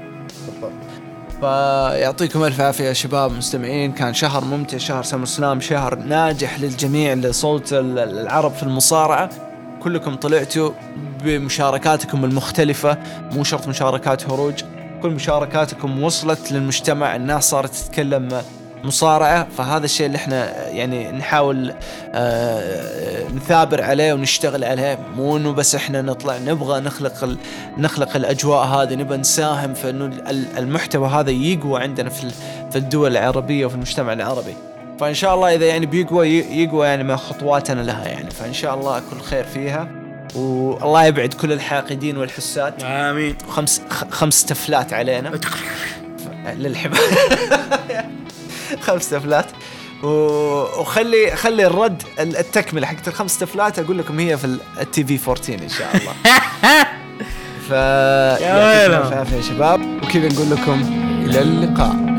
فيعطيكم ألف عافية يا شباب مستمعين، كان شهر ممتع، شهر سمر سلام، شهر ناجح للجميع لصوت العرب في المصارعة. كلكم طلعتوا بمشاركاتكم المختلفة، مو شرط مشاركات هروج، كل مشاركاتكم وصلت للمجتمع، الناس صارت تتكلم مصارعة، فهذا الشيء اللي احنا يعني نحاول آه نثابر عليه ونشتغل عليه، مو انه بس احنا نطلع نبغى نخلق ال... نخلق الاجواء هذه، نبغى نساهم في انه المحتوى هذا يقوى عندنا في في الدول العربية وفي المجتمع العربي. فان شاء الله اذا يعني بيقوى يقوى يعني مع خطواتنا لها يعني، فان شاء الله كل خير فيها، والله يبعد كل الحاقدين والحساد. آمين. خمس خمس تفلات علينا للحب خمس تفلات، وخلي خلي الرد التكملة حقت الخمس تفلات أقول لكم هي في التي في أربعتاشر إن شاء الله. ف يا شباب، وكذا نقول لكم إلى اللقاء.